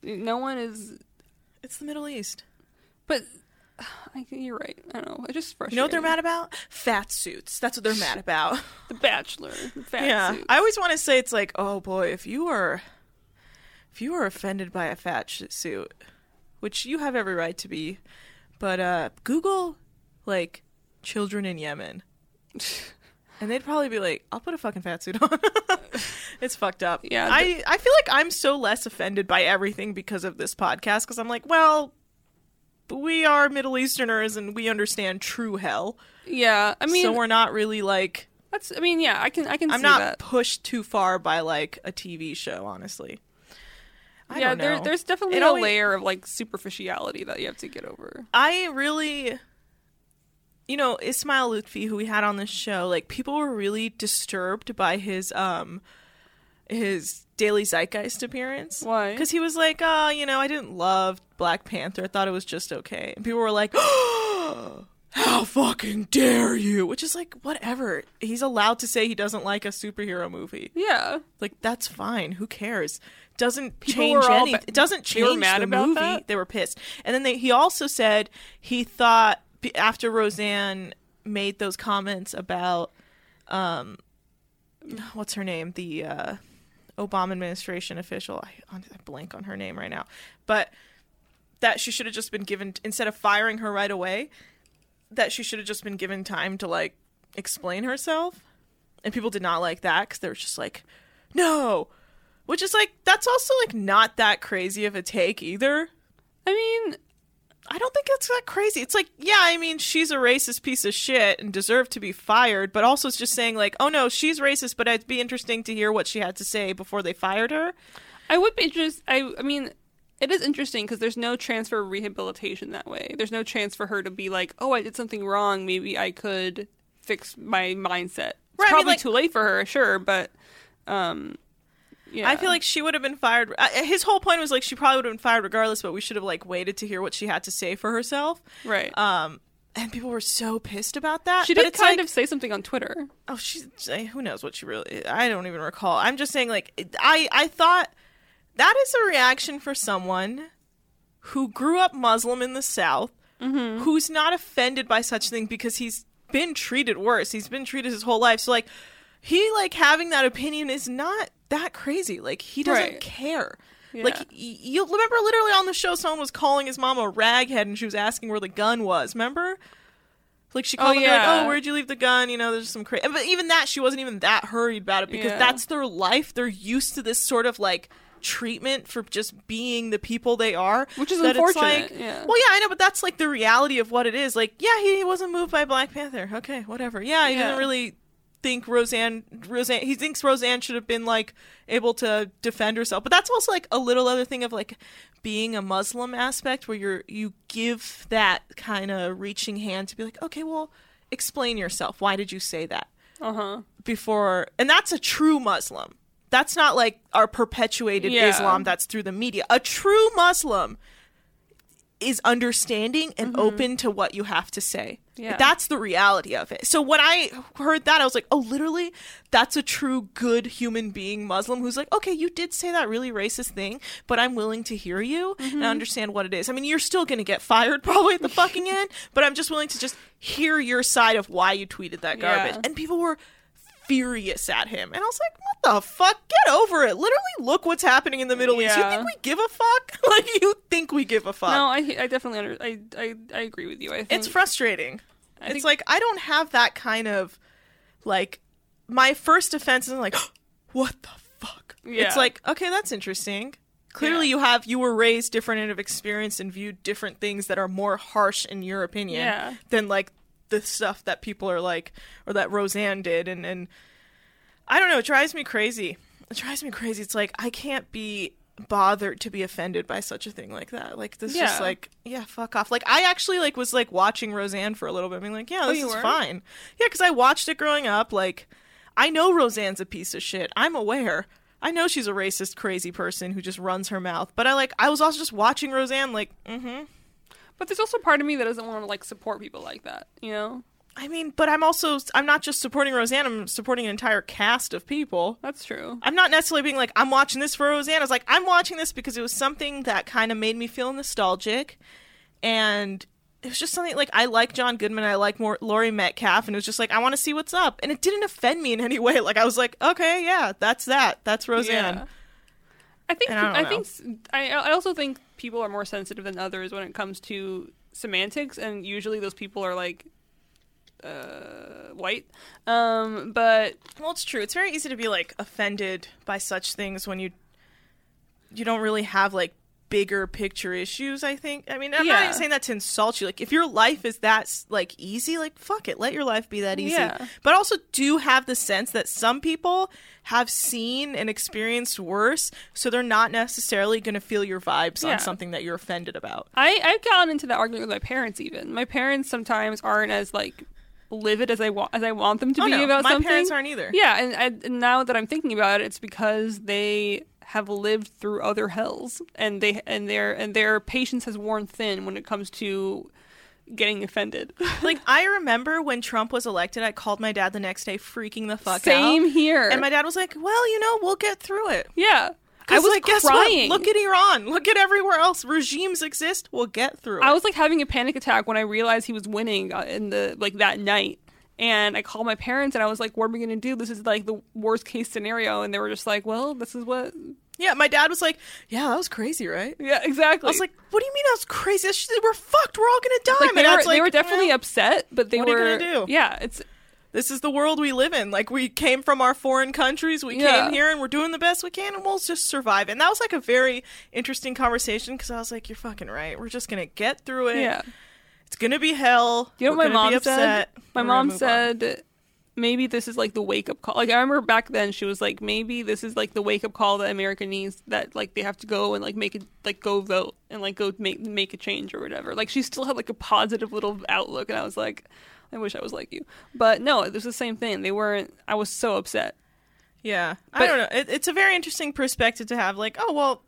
No one is. It's the Middle East. But you're right. I don't know. It's just frustrating. You know what they're mad about? Fat suits. That's what they're mad about. The Bachelor. The fat suits. I always want to say it's like, oh boy, if you are offended by a fat suit, which you have every right to be, but Google like children in Yemen. And they'd probably be like, I'll put a fucking fat suit on. It's fucked up. Yeah. I feel like I'm so less offended by everything because of this podcast, because I'm like, well, we are Middle Easterners and we understand true hell. Yeah, I mean, so we're not really like. That's. I mean, yeah, I can. I'm see not that. pushed too far by like a TV show, honestly. I don't know. There's definitely a layer of like superficiality that you have to get over. I really. You know, Ismail Lutfi, who we had on this show, like, people were really disturbed by his Daily Zeitgeist appearance. Why? Because he was like, you know, I didn't love Black Panther. I thought it was just okay. And people were like, oh, how fucking dare you? Which is like, whatever. He's allowed to say he doesn't like a superhero movie. Yeah. Like, that's fine. Who cares? Doesn't People change were all anything. It doesn't change they were mad the about movie. that? They were pissed. And then he also said he thought, after Roseanne made those comments about what's her name, the Obama administration official, I blank on her name right now, but that she should have just been given, instead of firing her right away, that she should have just been given time to like explain herself. And people did not like that because they were just like, no, which is like, that's also like not that crazy of a take either. I mean, I don't think it's that crazy. It's like, yeah, I mean, she's a racist piece of shit and deserved to be fired, but also it's just saying like, oh no, she's racist, but it'd be interesting to hear what she had to say before they fired her. I would be just, I mean, it is interesting because there's no chance for rehabilitation that way. There's no chance for her to be like, oh, I did something wrong. Maybe I could fix my mindset. It's probably like, too late for her, sure, but yeah. I feel like she would have been fired. His whole point was like she probably would have been fired regardless, but we should have like waited to hear what she had to say for herself. Right. And people were so pissed about that. She did kind of say something on Twitter. Oh, who knows what she really... I don't even recall. I'm just saying, like, I thought that is a reaction for someone who grew up Muslim in the South, who's not offended by such thing because he's been treated worse. He's been treated his whole life. So, like, he, like, having that opinion is not that crazy. Like, he doesn't care. Yeah. Like, you remember literally on the show someone was calling his mom a raghead and she was asking where the gun was, remember? Like, she called him like, oh, where'd you leave the gun? You know, there's some crazy... But even that, she wasn't even that hurried about it because that's their life. They're used to this sort of, like, treatment for just being the people they are. Which is unfortunate. Well, yeah, I know, but that's, like, the reality of what it is. Like, yeah, he wasn't moved by Black Panther. Okay, whatever. Yeah, he didn't really... think Roseanne he thinks Roseanne should have been like able to defend herself, but that's also like a little other thing of like being a Muslim aspect where you give that kind of reaching hand to be like, okay, well, explain yourself, why did you say that before? And that's a true Muslim. That's not like our perpetuated Islam that's through the media. A true Muslim is understanding and open to what you have to say. Yeah. That's the reality of it. So when I heard that, I was like, oh, literally, that's a true good human being Muslim who's like, okay, you did say that really racist thing, but I'm willing to hear you and understand what it is. I mean, you're still going to get fired probably at the fucking end, but I'm just willing to just hear your side of why you tweeted that garbage. And people were furious at him. And I was like, what the fuck? Get over it. Literally, look what's happening in the Middle East. You think we give a fuck? Like, you think we give a fuck? No, I definitely I agree with you. I think it's frustrating. It's like, I don't have that kind of, like, my first offense is like, what the fuck? Yeah. It's like, okay, that's interesting. Clearly you were raised different and have experienced and viewed different things that are more harsh in your opinion than, like, the stuff that people are like, or that Roseanne did, and I don't know, it drives me crazy. It's like, I can't be bothered to be offended by such a thing like that. Like, this just like, fuck off. Like, I actually like was like watching Roseanne for a little bit, being like, this is fine. Yeah, because I watched it growing up. Like, I know Roseanne's a piece of shit. I'm aware. I know she's a racist, crazy person who just runs her mouth. But I was also just watching Roseanne, like, But there's also part of me that doesn't want to, like, support people like that, you know? I mean, but I'm not just supporting Roseanne, I'm supporting an entire cast of people. That's true. I'm not necessarily being like, I'm watching this for Roseanne. I was like, I'm watching this because it was something that kind of made me feel nostalgic. And it was just something like, I like John Goodman, I like Laurie Metcalf, and it was just like, I want to see what's up. And it didn't offend me in any way. Like, I was like, okay, yeah, that's Roseanne. Yeah. I also think people are more sensitive than others when it comes to semantics, and usually those people are like white. But well, it's true. It's very easy to be like offended by such things when you don't really have like bigger picture issues, I think. I mean, I'm not even saying that to insult you. Like, if your life is that like easy, like, fuck it, let your life be that easy. Yeah. But also do have the sense that some people have seen and experienced worse, so they're not necessarily going to feel your vibes on something that you're offended about. I've gotten into that argument with my parents. Even my parents sometimes aren't as like livid as I want them to be about something. My parents aren't either. Yeah, and now that I'm thinking about it, it's because they have lived through other hells, and their patience has worn thin when it comes to getting offended. Like, I remember when Trump was elected, I called my dad the next day freaking the fuck out. Same here. And my dad was like, well, we'll get through it. Yeah. I was like, crying. Guess what? Look at Iran. Look at everywhere else. Regimes exist. We'll get through it. I was like having a panic attack when I realized he was winning in the like that night. And I called my parents and I was like, what are we going to do? This is like the worst case scenario. And they were just like, well, this is what... Yeah, my dad was like, yeah, that was crazy, right? Yeah, exactly. I was like, what do you mean that was crazy? We're fucked. We're all going to die. Like, they were definitely upset, but they what were... What are you going to do? Yeah, this is the world we live in. Like, we came from our foreign countries. We came here and we're doing the best we can and we'll just survive. And that was like a very interesting conversation because I was like, you're fucking right. We're just going to get through it. Yeah. It's going to be hell. You know what my mom said? My mom said... said... maybe this is like the wake-up call. Like, I remember back then she was like, maybe this is like the wake-up call that America needs, that like they have to go and like make it, like go vote and like go make a change or whatever. Like, she still had like a positive little outlook, and I was like, I wish I was like you. But no, it was the same thing. They weren't. I was so upset. Yeah, I don't know. It's a very interesting perspective to have. Like, oh well,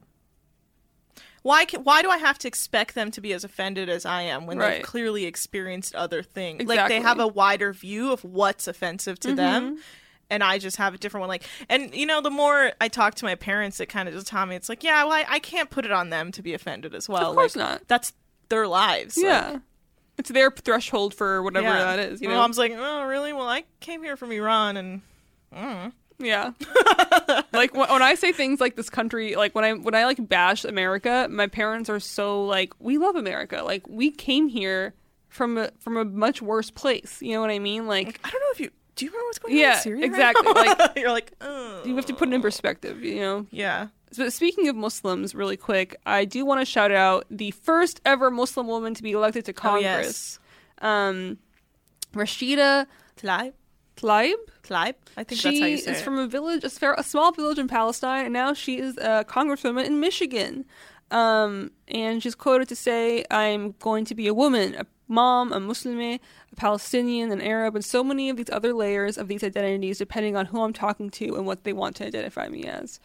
why do I have to expect them to be as offended as I am when they've clearly experienced other things? Exactly. Like, they have a wider view of what's offensive to them, and I just have a different one. Like, and the more I talk to my parents, it kind of just taught me, it's like, yeah, well, I can't put it on them to be offended as well. Of course not. That's their lives. Yeah. Like, it's their threshold for whatever that is. My mom's like, oh, really? Well, I came here from Iran, and... Yeah. Like, when I say things like this country, like when I like bash America, my parents are so like, we love America. Like, we came here from a much worse place. You know what I mean? Like I don't know if do you remember what's going on in Syria? Exactly. Like, you're like, oh. You have to put it in perspective, Yeah. So speaking of Muslims, really quick, I do want to shout out the first ever Muslim woman to be elected to Congress. Oh, yes. Rashida Tlaib? Tlaib? I think that's how you say it. She is from a small village in Palestine, and now she is a congresswoman in Michigan. And she's quoted to say, I'm going to be a woman, a mom, a Muslime, a Palestinian, an Arab, and so many of these other layers of these identities depending on who I'm talking to and what they want to identify me as.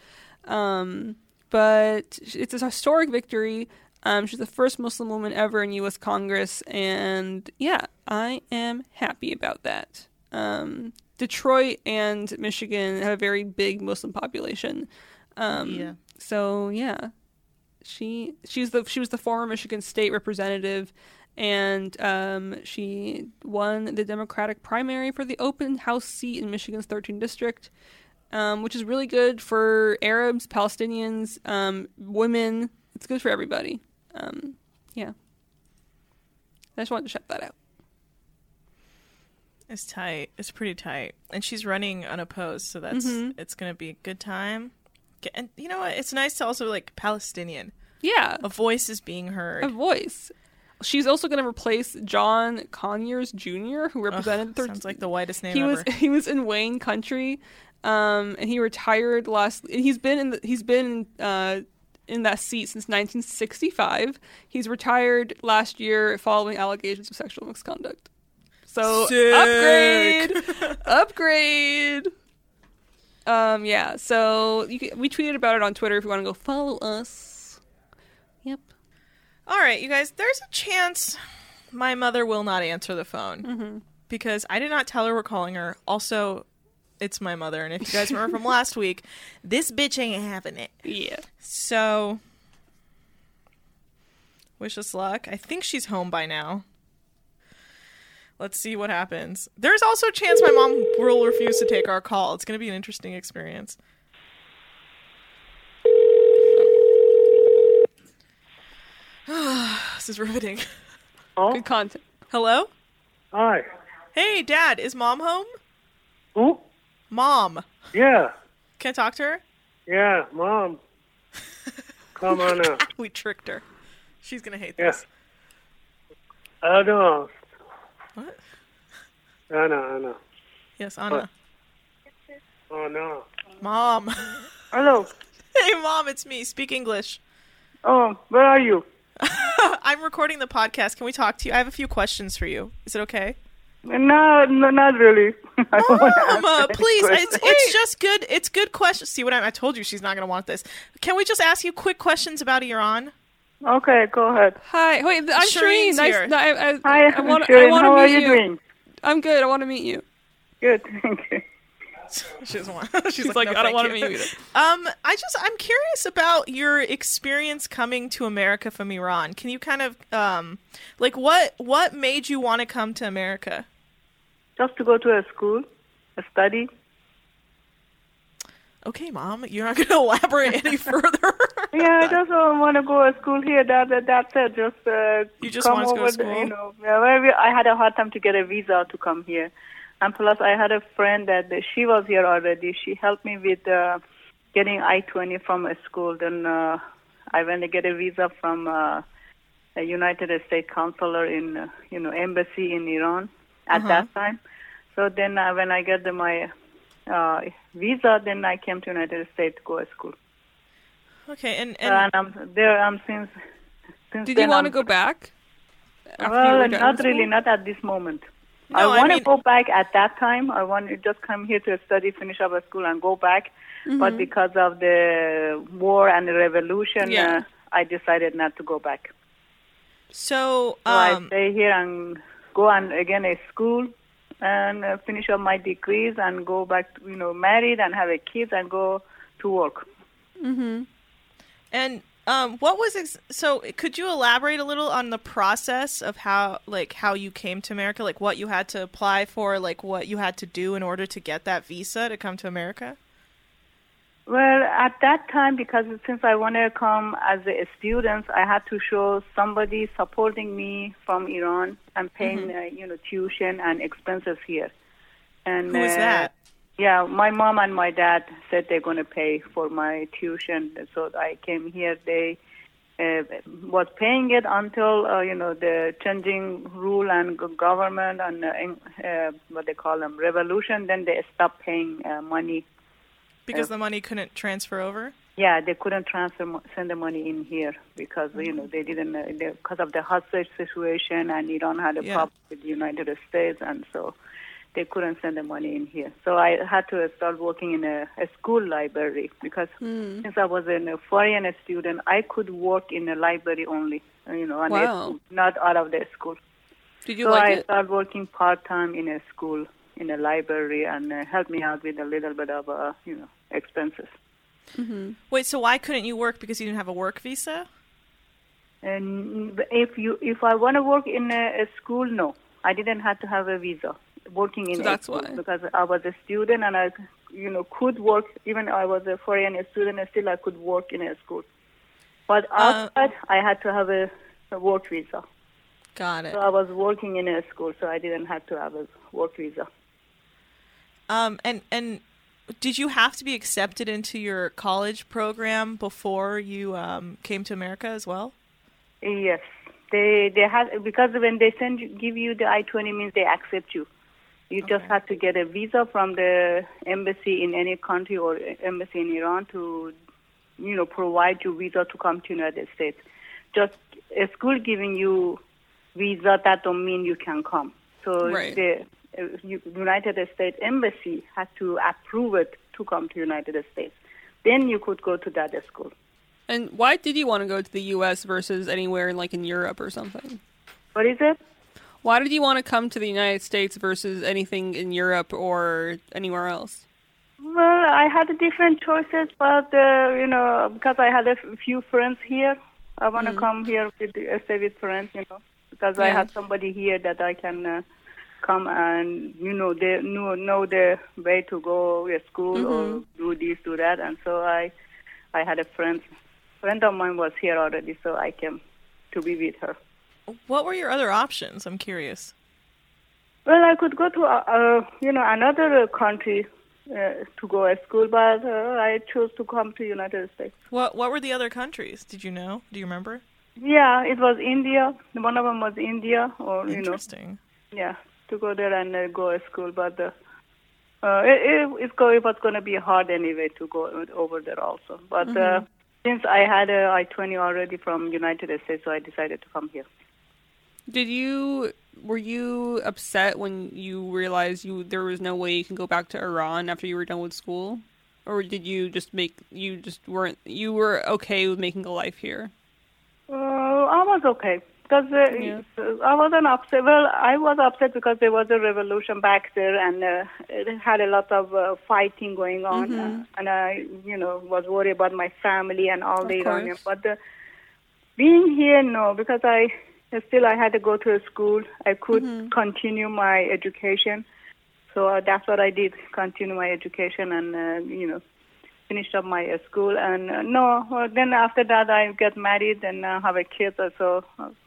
But it's a historic victory. She's the first Muslim woman ever in U.S. Congress, and yeah, I am happy about that. Detroit and Michigan have a very big Muslim population. So yeah, she was the former Michigan state representative, and she won the Democratic primary for the open House seat in Michigan's 13th district, which is really good for Arabs, Palestinians, women. It's good for everybody. Yeah, I just wanted to shout that out. It's tight. It's pretty tight. And she's running unopposed, so that's it's going to be a good time. And you know what? It's nice to also, like, Palestinian. Yeah. A voice is being heard. A voice. She's also going to replace John Conyers Jr., who represented... sounds like the whitest name ever. He was in Wayne County, and he retired he's been in that seat since 1965. He's retired last year following allegations of sexual misconduct. So sick. upgrade. Yeah. So we tweeted about it on Twitter if you want to go follow us. Yep. All right, you guys. There's a chance my mother will not answer the phone. because I did not tell her we're calling her. Also, it's my mother, and if you guys remember from last week, this bitch ain't having it. Yeah. So, wish us luck. I think she's home by now. Let's see what happens. There's also a chance my mom will refuse to take our call. It's going to be an interesting experience. This is riveting. Oh, Good content. Hello? hi. Hey, Dad, is Mom home? Who? Mom. Yeah, Can I talk to her? yeah, Mom. Come on now. We tricked her. She's going to hate Yeah. this. I know. What? I know. Yes, Anna. Oh, no. Mom. Hello. Hey, Mom, it's me. Speak English. Oh, where are you? I'm recording the podcast. Can we talk to you? I have a few questions for you. Is it okay? No, not really. I don't wanna ask Mom, any please. questions. It's just good. It's good questions. See what I told you she's not going to want this. Can we just ask you quick questions about Iran? Okay, go ahead. Hi. Wait, I'm Shireen's Shireen. here. Hi, I want Sharon. to How are meet you doing? I'm good. I want to meet you. Good, thank you. She doesn't want. She's like, "No, I don't thank want to you." meet you either. I'm curious about your experience coming to America from Iran. Can you kind of what made you want to come to America? Just to go to a school, a study. Okay, Mom, you're not going to elaborate any further. Yeah, I just want to go to school here. That's it. You just come want to go to over, school? You know, I had a hard time to get a visa to come here. And plus, I had a friend that she was here already. She helped me with getting I-20 from a school. Then I went to get a visa from a United States consular in, embassy in Iran at that time. So then when I got my visa, then I came to United States to go to school. Okay, and And I'm there since Did then. you want to go back? after you were Well, done not with really, school? not at this moment. No, I I want to mean- go back at that time. I want to just come here to study, finish up a school, and go back. But because of the war and the revolution, Yeah. I decided not to go back. so So I stay here and go on again a school and finish up my degrees and go back, married and have a kids and go to work. and what was so? Could you elaborate a little on the process of how you came to America, like what you had to apply for, like what you had to do in order to get that visa to come to America? Well, at that time, because since I wanted to come as a student, I had to show somebody supporting me from Iran and paying, tuition and expenses here. And Who is that? Yeah, my mom and my dad said they're going to pay for my tuition. So I came here. They was paying it until, the changing rule and government and what they call them, revolution. Then they stopped paying money. Because the money couldn't transfer over? Yeah, they couldn't send the money in here because, they didn't, because of the hostage situation and Iran had a problem with the United States, and so they couldn't send the money in here. So I had to start working in a school library because since I was a foreign student, I could work in a library only, on a school, not out of the school. Did you So like I it? started working part-time in a school, in a library, and helped me out with a little bit of, expenses. Wait, so why couldn't you work? Because you didn't have a work visa? And if I want to work in a school, no, I didn't have to have a visa. Working in So a that's school why. because I was a student and I, could work. Even I was a foreign student, and still I could work in a school. But outside, I had to have a work visa. Got it. So I was working in a school, so I didn't have to have a work visa. And did you have to be accepted into your college program before you came to America as well? Yes, they had, because when they give you the I-20 means they accept you. You just have to get a visa from the embassy in any country or embassy in Iran to, provide you visa to come to United States. Just a school giving you visa, that don't mean you can come. So Right. the United States embassy had to approve it to come to United States. Then you could go to that school. And why did you want to go to the U.S. versus anywhere in Europe or something? What is it? Why did you want to come to the United States versus anything in Europe or anywhere else? Well, I had different choices, but because I had a few friends here, I want to come here stay with friends, because I have somebody here that I can come and they know the way to go to school or do this, do that, and so I had a friend of mine was here already, so I came to be with her. What were your other options? I'm curious. Well, I could go to another country to go to school, but I chose to come to United States. What were the other countries? Did you know? Do you remember? Yeah, it was India. One of them was India, or Interesting. To go there and go to school, but it was going to be hard anyway to go over there also. But since I had a I-20 already from United States, so I decided to come here. Were you upset when you realized there was no way you can go back to Iran after you were done with school? Or did you you were okay with making a life here? I was okay. Because I wasn't upset. Well, I was upset because there was a revolution back there, and it had a lot of fighting going on, and I, was worried about my family and all the Iranians. But being here, no, because I had to go to a school. I could continue my education, so that's what I did: continue my education and finished up my school. And then after that I get married and have a kid. So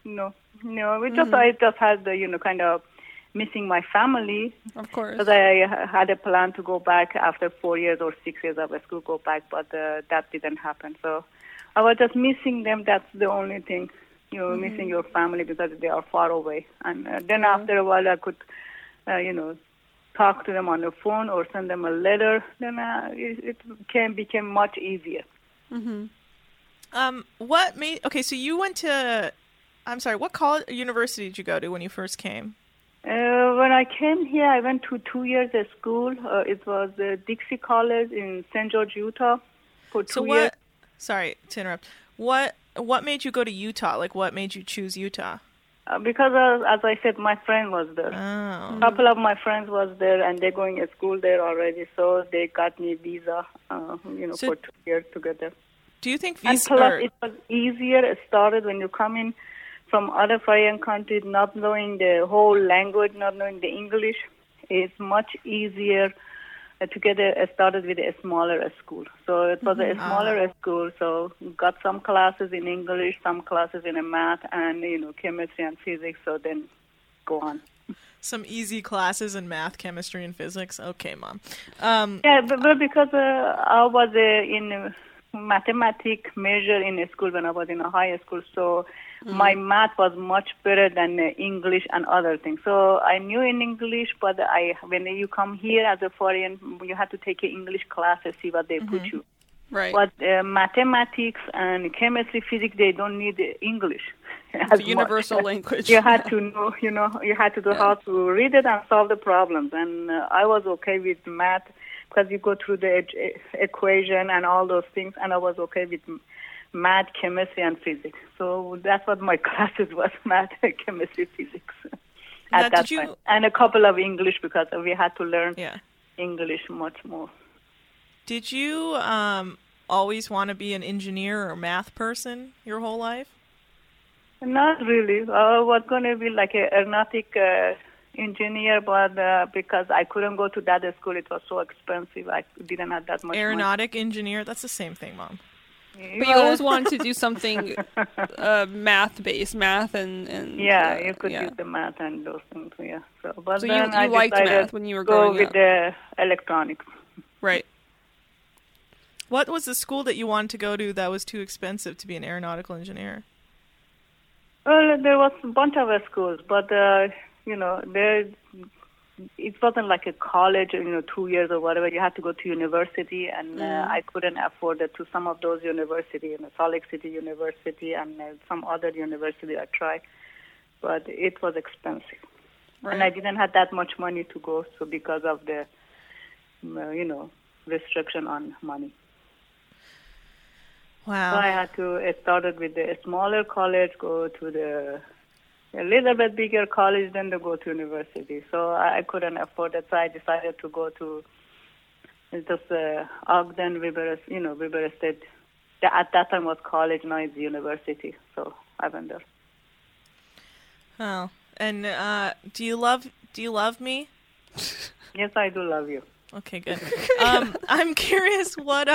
I just had the kind of missing my family. Of course, because I had a plan to go back after 4 years or 6 years of school, go back, but that didn't happen. So I was just missing them. That's the only thing. Missing your family because they are far away. And then after a while I could talk to them on the phone or send them a letter. Then it became much easier. So you went to, I'm sorry, what university did you go to when you first came? When I came here, I went to 2 years of school. It was Dixie College in St. George, Utah for 2 years. Sorry to interrupt. What made you go to Utah? Like, what made you choose Utah? Because, as I said, my friend was there. Oh. A couple of my friends was there, and they're going to school there already, so they got me visa, for 2 years together. Do you think visa... And plus, it was easier. It started when you come in from other foreign countries, not knowing the whole language, not knowing the English. It's much easier to get started with a smaller school. So it was a smaller school, so got some classes in English, some classes in math and, chemistry and physics, so then go on. Some easy classes in math, chemistry, and physics? Okay, Mom. But because I was in mathematics major in school when I was in a high school, so my math was much better than English and other things. So I knew in English, but when you come here as a foreign, you have to take an English class and see what they put you. Right. But mathematics and chemistry, physics, they don't need English. It's a universal language. You had to know, you had to know how to read it and solve the problems. And I was okay with math because you go through the equation and all those things, and I was okay with math, chemistry, and physics. So that's what my classes was, math, chemistry, physics at that time. And a couple of English because we had to learn English much more. Did you always want to be an engineer or math person your whole life? Not really. I was going to be like an aeronautic engineer, but because I couldn't go to that school, it was so expensive. I didn't have that much Aeronautic money. Engineer? That's the same thing, Mom. But you always wanted to do something math-based, math and you could use the math and those things, So, but so then you liked math when you were growing up. Go with the electronics. Right. What was the school that you wanted to go to that was too expensive to be an aeronautical engineer? Well, there was a bunch of schools, but, it wasn't like a college, 2 years or whatever. You had to go to university, and I couldn't afford it to some of those universities, Salt Lake City University and some other university I tried. But it was expensive. Right. And I didn't have that much money to go, so because of the, restriction on money. Wow. So I had to start with the smaller college, go to the a little bit bigger college than to go to university. So I couldn't afford it. So I decided to go to just Ogden, Weber State. At that time was college, now it's university. So I went there. Oh, and do you love me? Yes, I do love you. Okay, good. I'm curious, what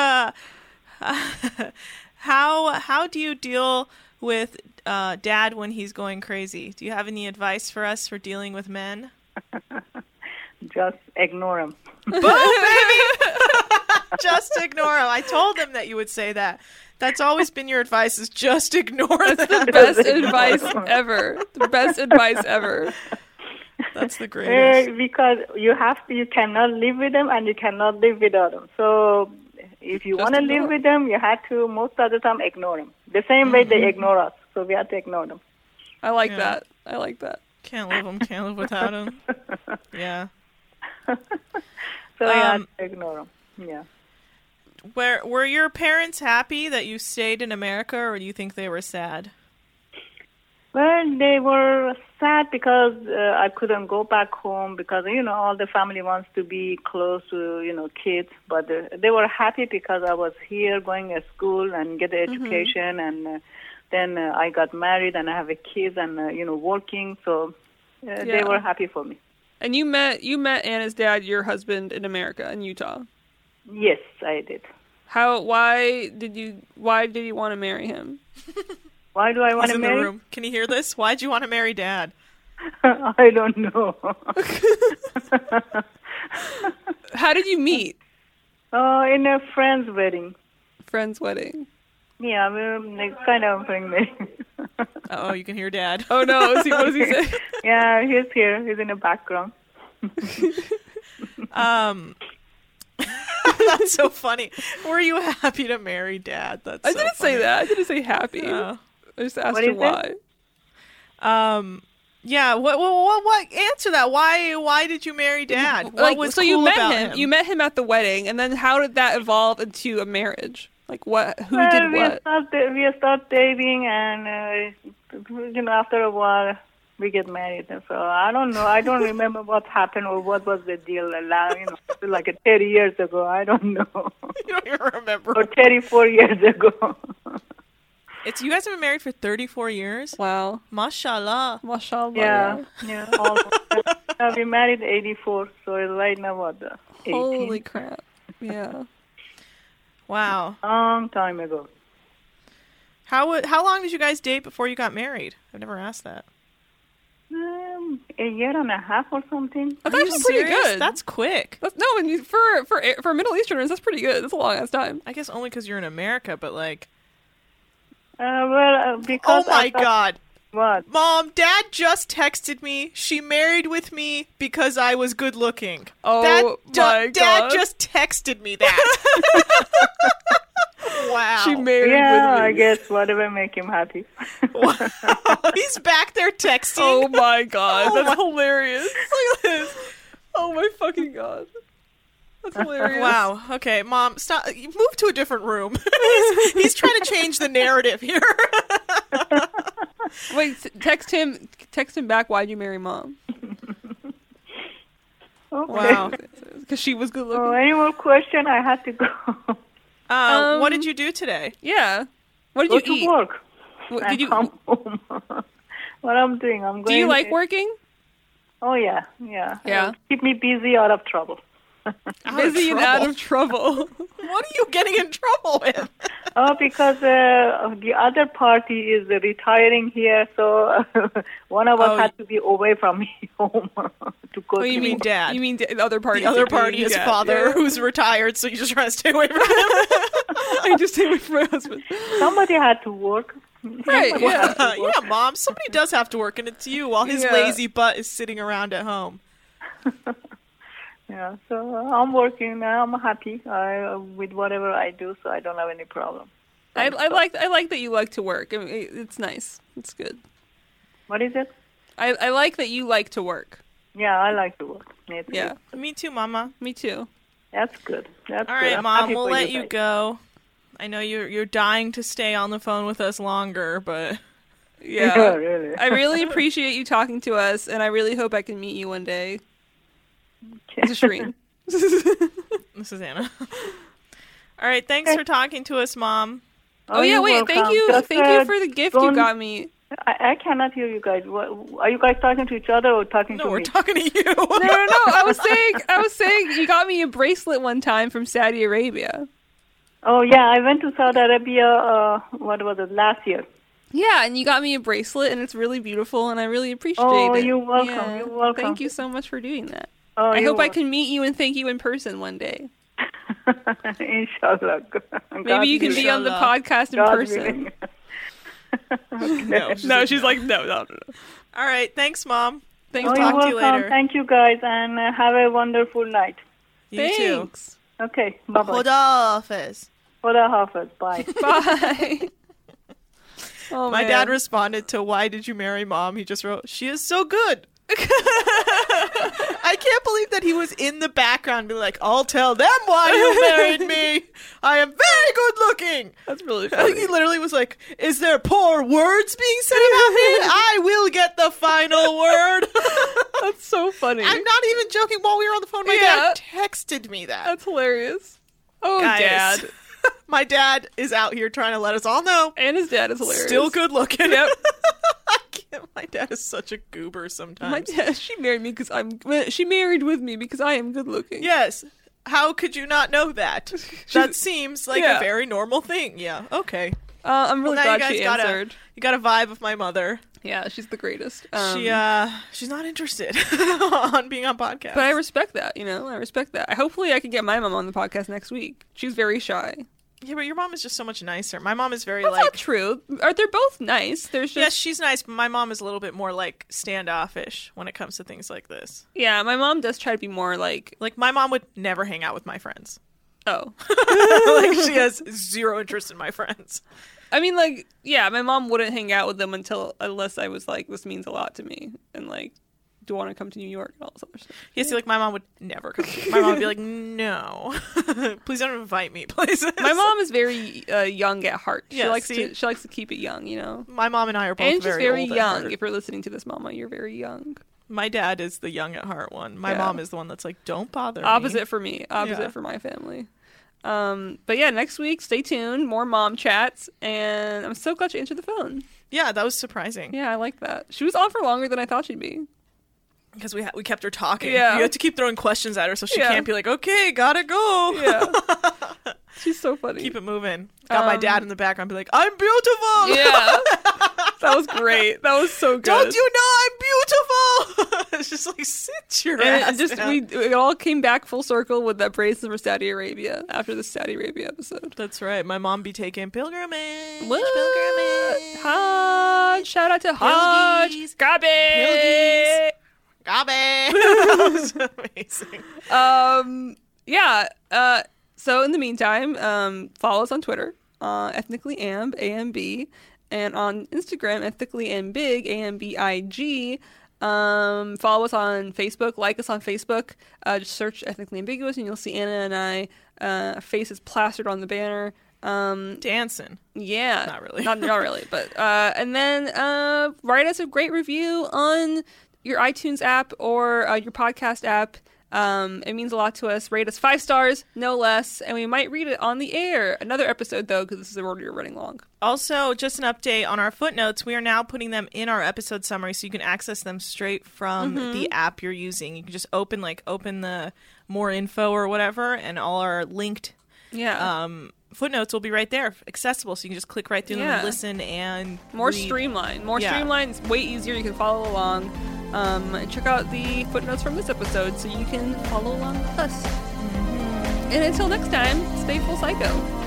how do you deal with Dad when he's going crazy? Do you have any advice for us for dealing with men? Just ignore him. Boom, baby! Just ignore him. I told him that you would say that. That's always been your advice, is just ignore them. The best advice ever. The best advice ever. That's the greatest. Because you cannot live with them and you cannot live without them. So if you want to live with them, you have to most of the time ignore them. The same way they ignore us. So we have to ignore them. I like that. I like that. Can't live without them. Yeah. So you have to ignore them. Yeah. Were your parents happy that you stayed in America, or do you think they were sad? Well, they were sad because I couldn't go back home because, all the family wants to be close to, kids. But they were happy because I was here going to school and get the education. And then I got married and I have a kid and, working. So they were happy for me. And you met Anna's dad, your husband, in America, in Utah. Yes, I did. Why did you want to marry him? Why do I want He's to in marry? the room. Can you hear this? Why'd you want to marry Dad? I don't know. How did you meet? In a friend's wedding. Friend's wedding. Yeah, we're kind of pregnant. Oh, you can hear Dad. Oh no! What does he say? Yeah, he's here. He's in the background. That's so funny. Were you happy to marry Dad? I didn't say that. I didn't say happy. I just asked her why. Yeah. What? Answer that. Why did you marry Dad? What was so cool you met about him? You met him at the wedding, and then how did that evolve into a marriage? Like what? Who did what? We start dating, and after a while we get married. And so I don't know. I don't remember what happened or what was the deal. Like 30 years ago. I don't know. You don't even remember. Or 34 years ago. You guys have been married for 34 years? Wow. Mashallah. Mashallah. Yeah. We married 84, so it's right now what? 18? Holy crap. Yeah. Wow. Long time ago. How long did you guys date before you got married? I've never asked that. A year and a half or something. That's actually pretty good. That's quick. For Middle Easterners, that's pretty good. That's a long ass time. I guess only because you're in America, but like. Because. Oh my God. What? Mom, Dad just texted me. She married with me because I was good looking. Oh my God. Dad just texted me that. Wow. She married with me. I guess whatever make him happy. He's back there texting. Oh my God. That's hilarious. Look at this. Oh my fucking God. That's hilarious. Wow. Okay, Mom, stop. Move to a different room. He's trying to change the narrative here. Wait, text him back. Why'd you marry Mom? Okay. Wow. Because she was good looking. Oh, any more question? I had to go. What did you do today? Yeah. What did you eat? Go to work. Did you come home. What I'm doing? I'm going. Do you like working? Oh yeah. Keep me busy, out of trouble. Busy and out of trouble. What are you getting in trouble with? Because the other party is retiring here, so one of us had to be away from home to go. Oh, you mean Dad? You mean the other party? The other party is Father, who's retired, so you just try to stay away from him. I just stay away from my husband. Somebody had to work. Right? Yeah. Yeah, Mom. Somebody does have to work, and it's you, while his lazy butt is sitting around at home. Yeah, so I'm working now. I'm happy with whatever I do, so I don't have any problem. I like that you like to work. I mean, it's nice. It's good. What is it? I like that you like to work. Yeah, I like to work. Yeah, me too, Mama. Me too. That's good. That's all right, good. Mom. We'll let you go. I know you're dying to stay on the phone with us longer, but Yeah. Yeah, really. I really appreciate you talking to us, and I really hope I can meet you one day. This is Shireen. This is Anna. All right, thanks for talking to us, Mom. Oh yeah, you're wait, thank welcome. you Just, for the gift you don't- got me. I cannot hear you guys. Are you guys talking to each other or talking No, to we're me? talking to you. No, I was saying you got me a bracelet one time from Saudi Arabia. Oh, yeah, I went to Saudi Arabia, what was it, last year. Yeah, and you got me a bracelet, and it's really beautiful, and I really appreciate Oh, it. you're welcome, Yeah. you're welcome. Thank you so much for doing that. Oh, I you're hope I can meet you and thank you in person one day. Inshallah. Maybe you can be on the Inshallah. podcast in God person. willing. No, No, she's like, no. All right, thanks, Mom. Thanks, Oh, talk you're to you welcome. later. Thank you, guys, and have a wonderful night. You too. Thanks. Okay, bye-bye. Khuda Hafiz. Khuda Hafiz. Bye. Bye. Oh, My man. dad responded to "Why did you marry Mom?" He just wrote, "She is so good." I can't believe that he was in the background, be like, "I'll tell them why you married me. I am very good looking." That's really I think funny. he literally was like, "Is there poor words being said about me? I will get the final word." That's so funny. I'm not even joking. While we were on the phone, my Yeah. dad texted me that. That's hilarious. Oh, Guys, Dad. my dad is out here trying to let us all know. And his dad is hilarious. Still good looking. Yep. I can't- my dad is such a goober sometimes. My dad, she married me because she married with me because I am good looking. Yes. How could you not know that? That seems like Yeah. a very normal thing. Yeah. Okay. I'm really Now glad you guys she got answered. you got a vibe of my mother. Yeah, she's the greatest. She's not interested on being on podcasts. But I respect that, I respect that. Hopefully I can get my mom on the podcast next week. She's very shy. yeah, but your mom is just so much nicer. My mom is very That's like not true. They're both nice. There's yes, just she's nice, but my mom is a little bit more like standoffish when it comes to things like this. yeah, my mom does try to be more like, Like my mom would never hang out with my friends. oh. Like she has zero interest in my friends. I mean, like, yeah, my mom wouldn't hang out with them unless I was like, this means a lot to me. And like, do you want to come to New York and all this other stuff? Yeah, see, like my mom would never come. My mom would be like, "No, please don't invite me places." My mom is very young at heart. She Yeah, likes see? to keep it young, My mom and I are both And she's very, very old at young. heart. If you're listening to this, Mama, you're very young. My dad is the young at heart one. My Yeah. mom is the one that's like, "Don't bother me." Opposite for me. Opposite Yeah. for my family. But yeah, next week, stay tuned. More mom chats, and I'm so glad she answered the phone. Yeah, that was surprising Yeah, I like that. She was on for longer than I thought she'd be. because we kept her talking. Yeah. You had to keep throwing questions at her so she Yeah. can't be like, "Okay, gotta go." Yeah, she's so funny. Keep it moving. Got my dad in the background, be like, "I'm beautiful." Yeah, that was great. That was so good. Don't you know I'm beautiful? It's just like sit your ass And just down. we all came back full circle with that bracelet for Saudi Arabia after the Saudi Arabia episode. That's right. My mom be taking pilgrimage. What? Pilgrimage. Hajj! Shout out to Hajj! Pilgies. Gabi! Pilgies. Gabe. That was amazing. Yeah. So in the meantime, follow us on Twitter, ethnicallyamb, AMB, and on Instagram, ethnicallyambig, AMBIG. Follow us on Facebook, like us on Facebook. Just search Ethnically Ambiguous, and you'll see Anna and I faces plastered on the banner. Dancing. Yeah, Not really. not really, but and then write us a great review on your iTunes app or your podcast app. It means a lot to us. Rate us 5 stars, no less, and we might read it on the air. Another episode though, because this is already running long. Also, just an update on our footnotes. We are now putting them in our episode summary, so you can access them straight from the app you're using. You can just open the more info or whatever, and all our linked Yeah, footnotes will be right there, accessible. So you can just click right through them Yeah. and listen and more read. streamlined. More Yeah. streamlined. It's way easier. You can follow along. And check out the footnotes from this episode so you can follow along with us. And until next time, stay full psycho.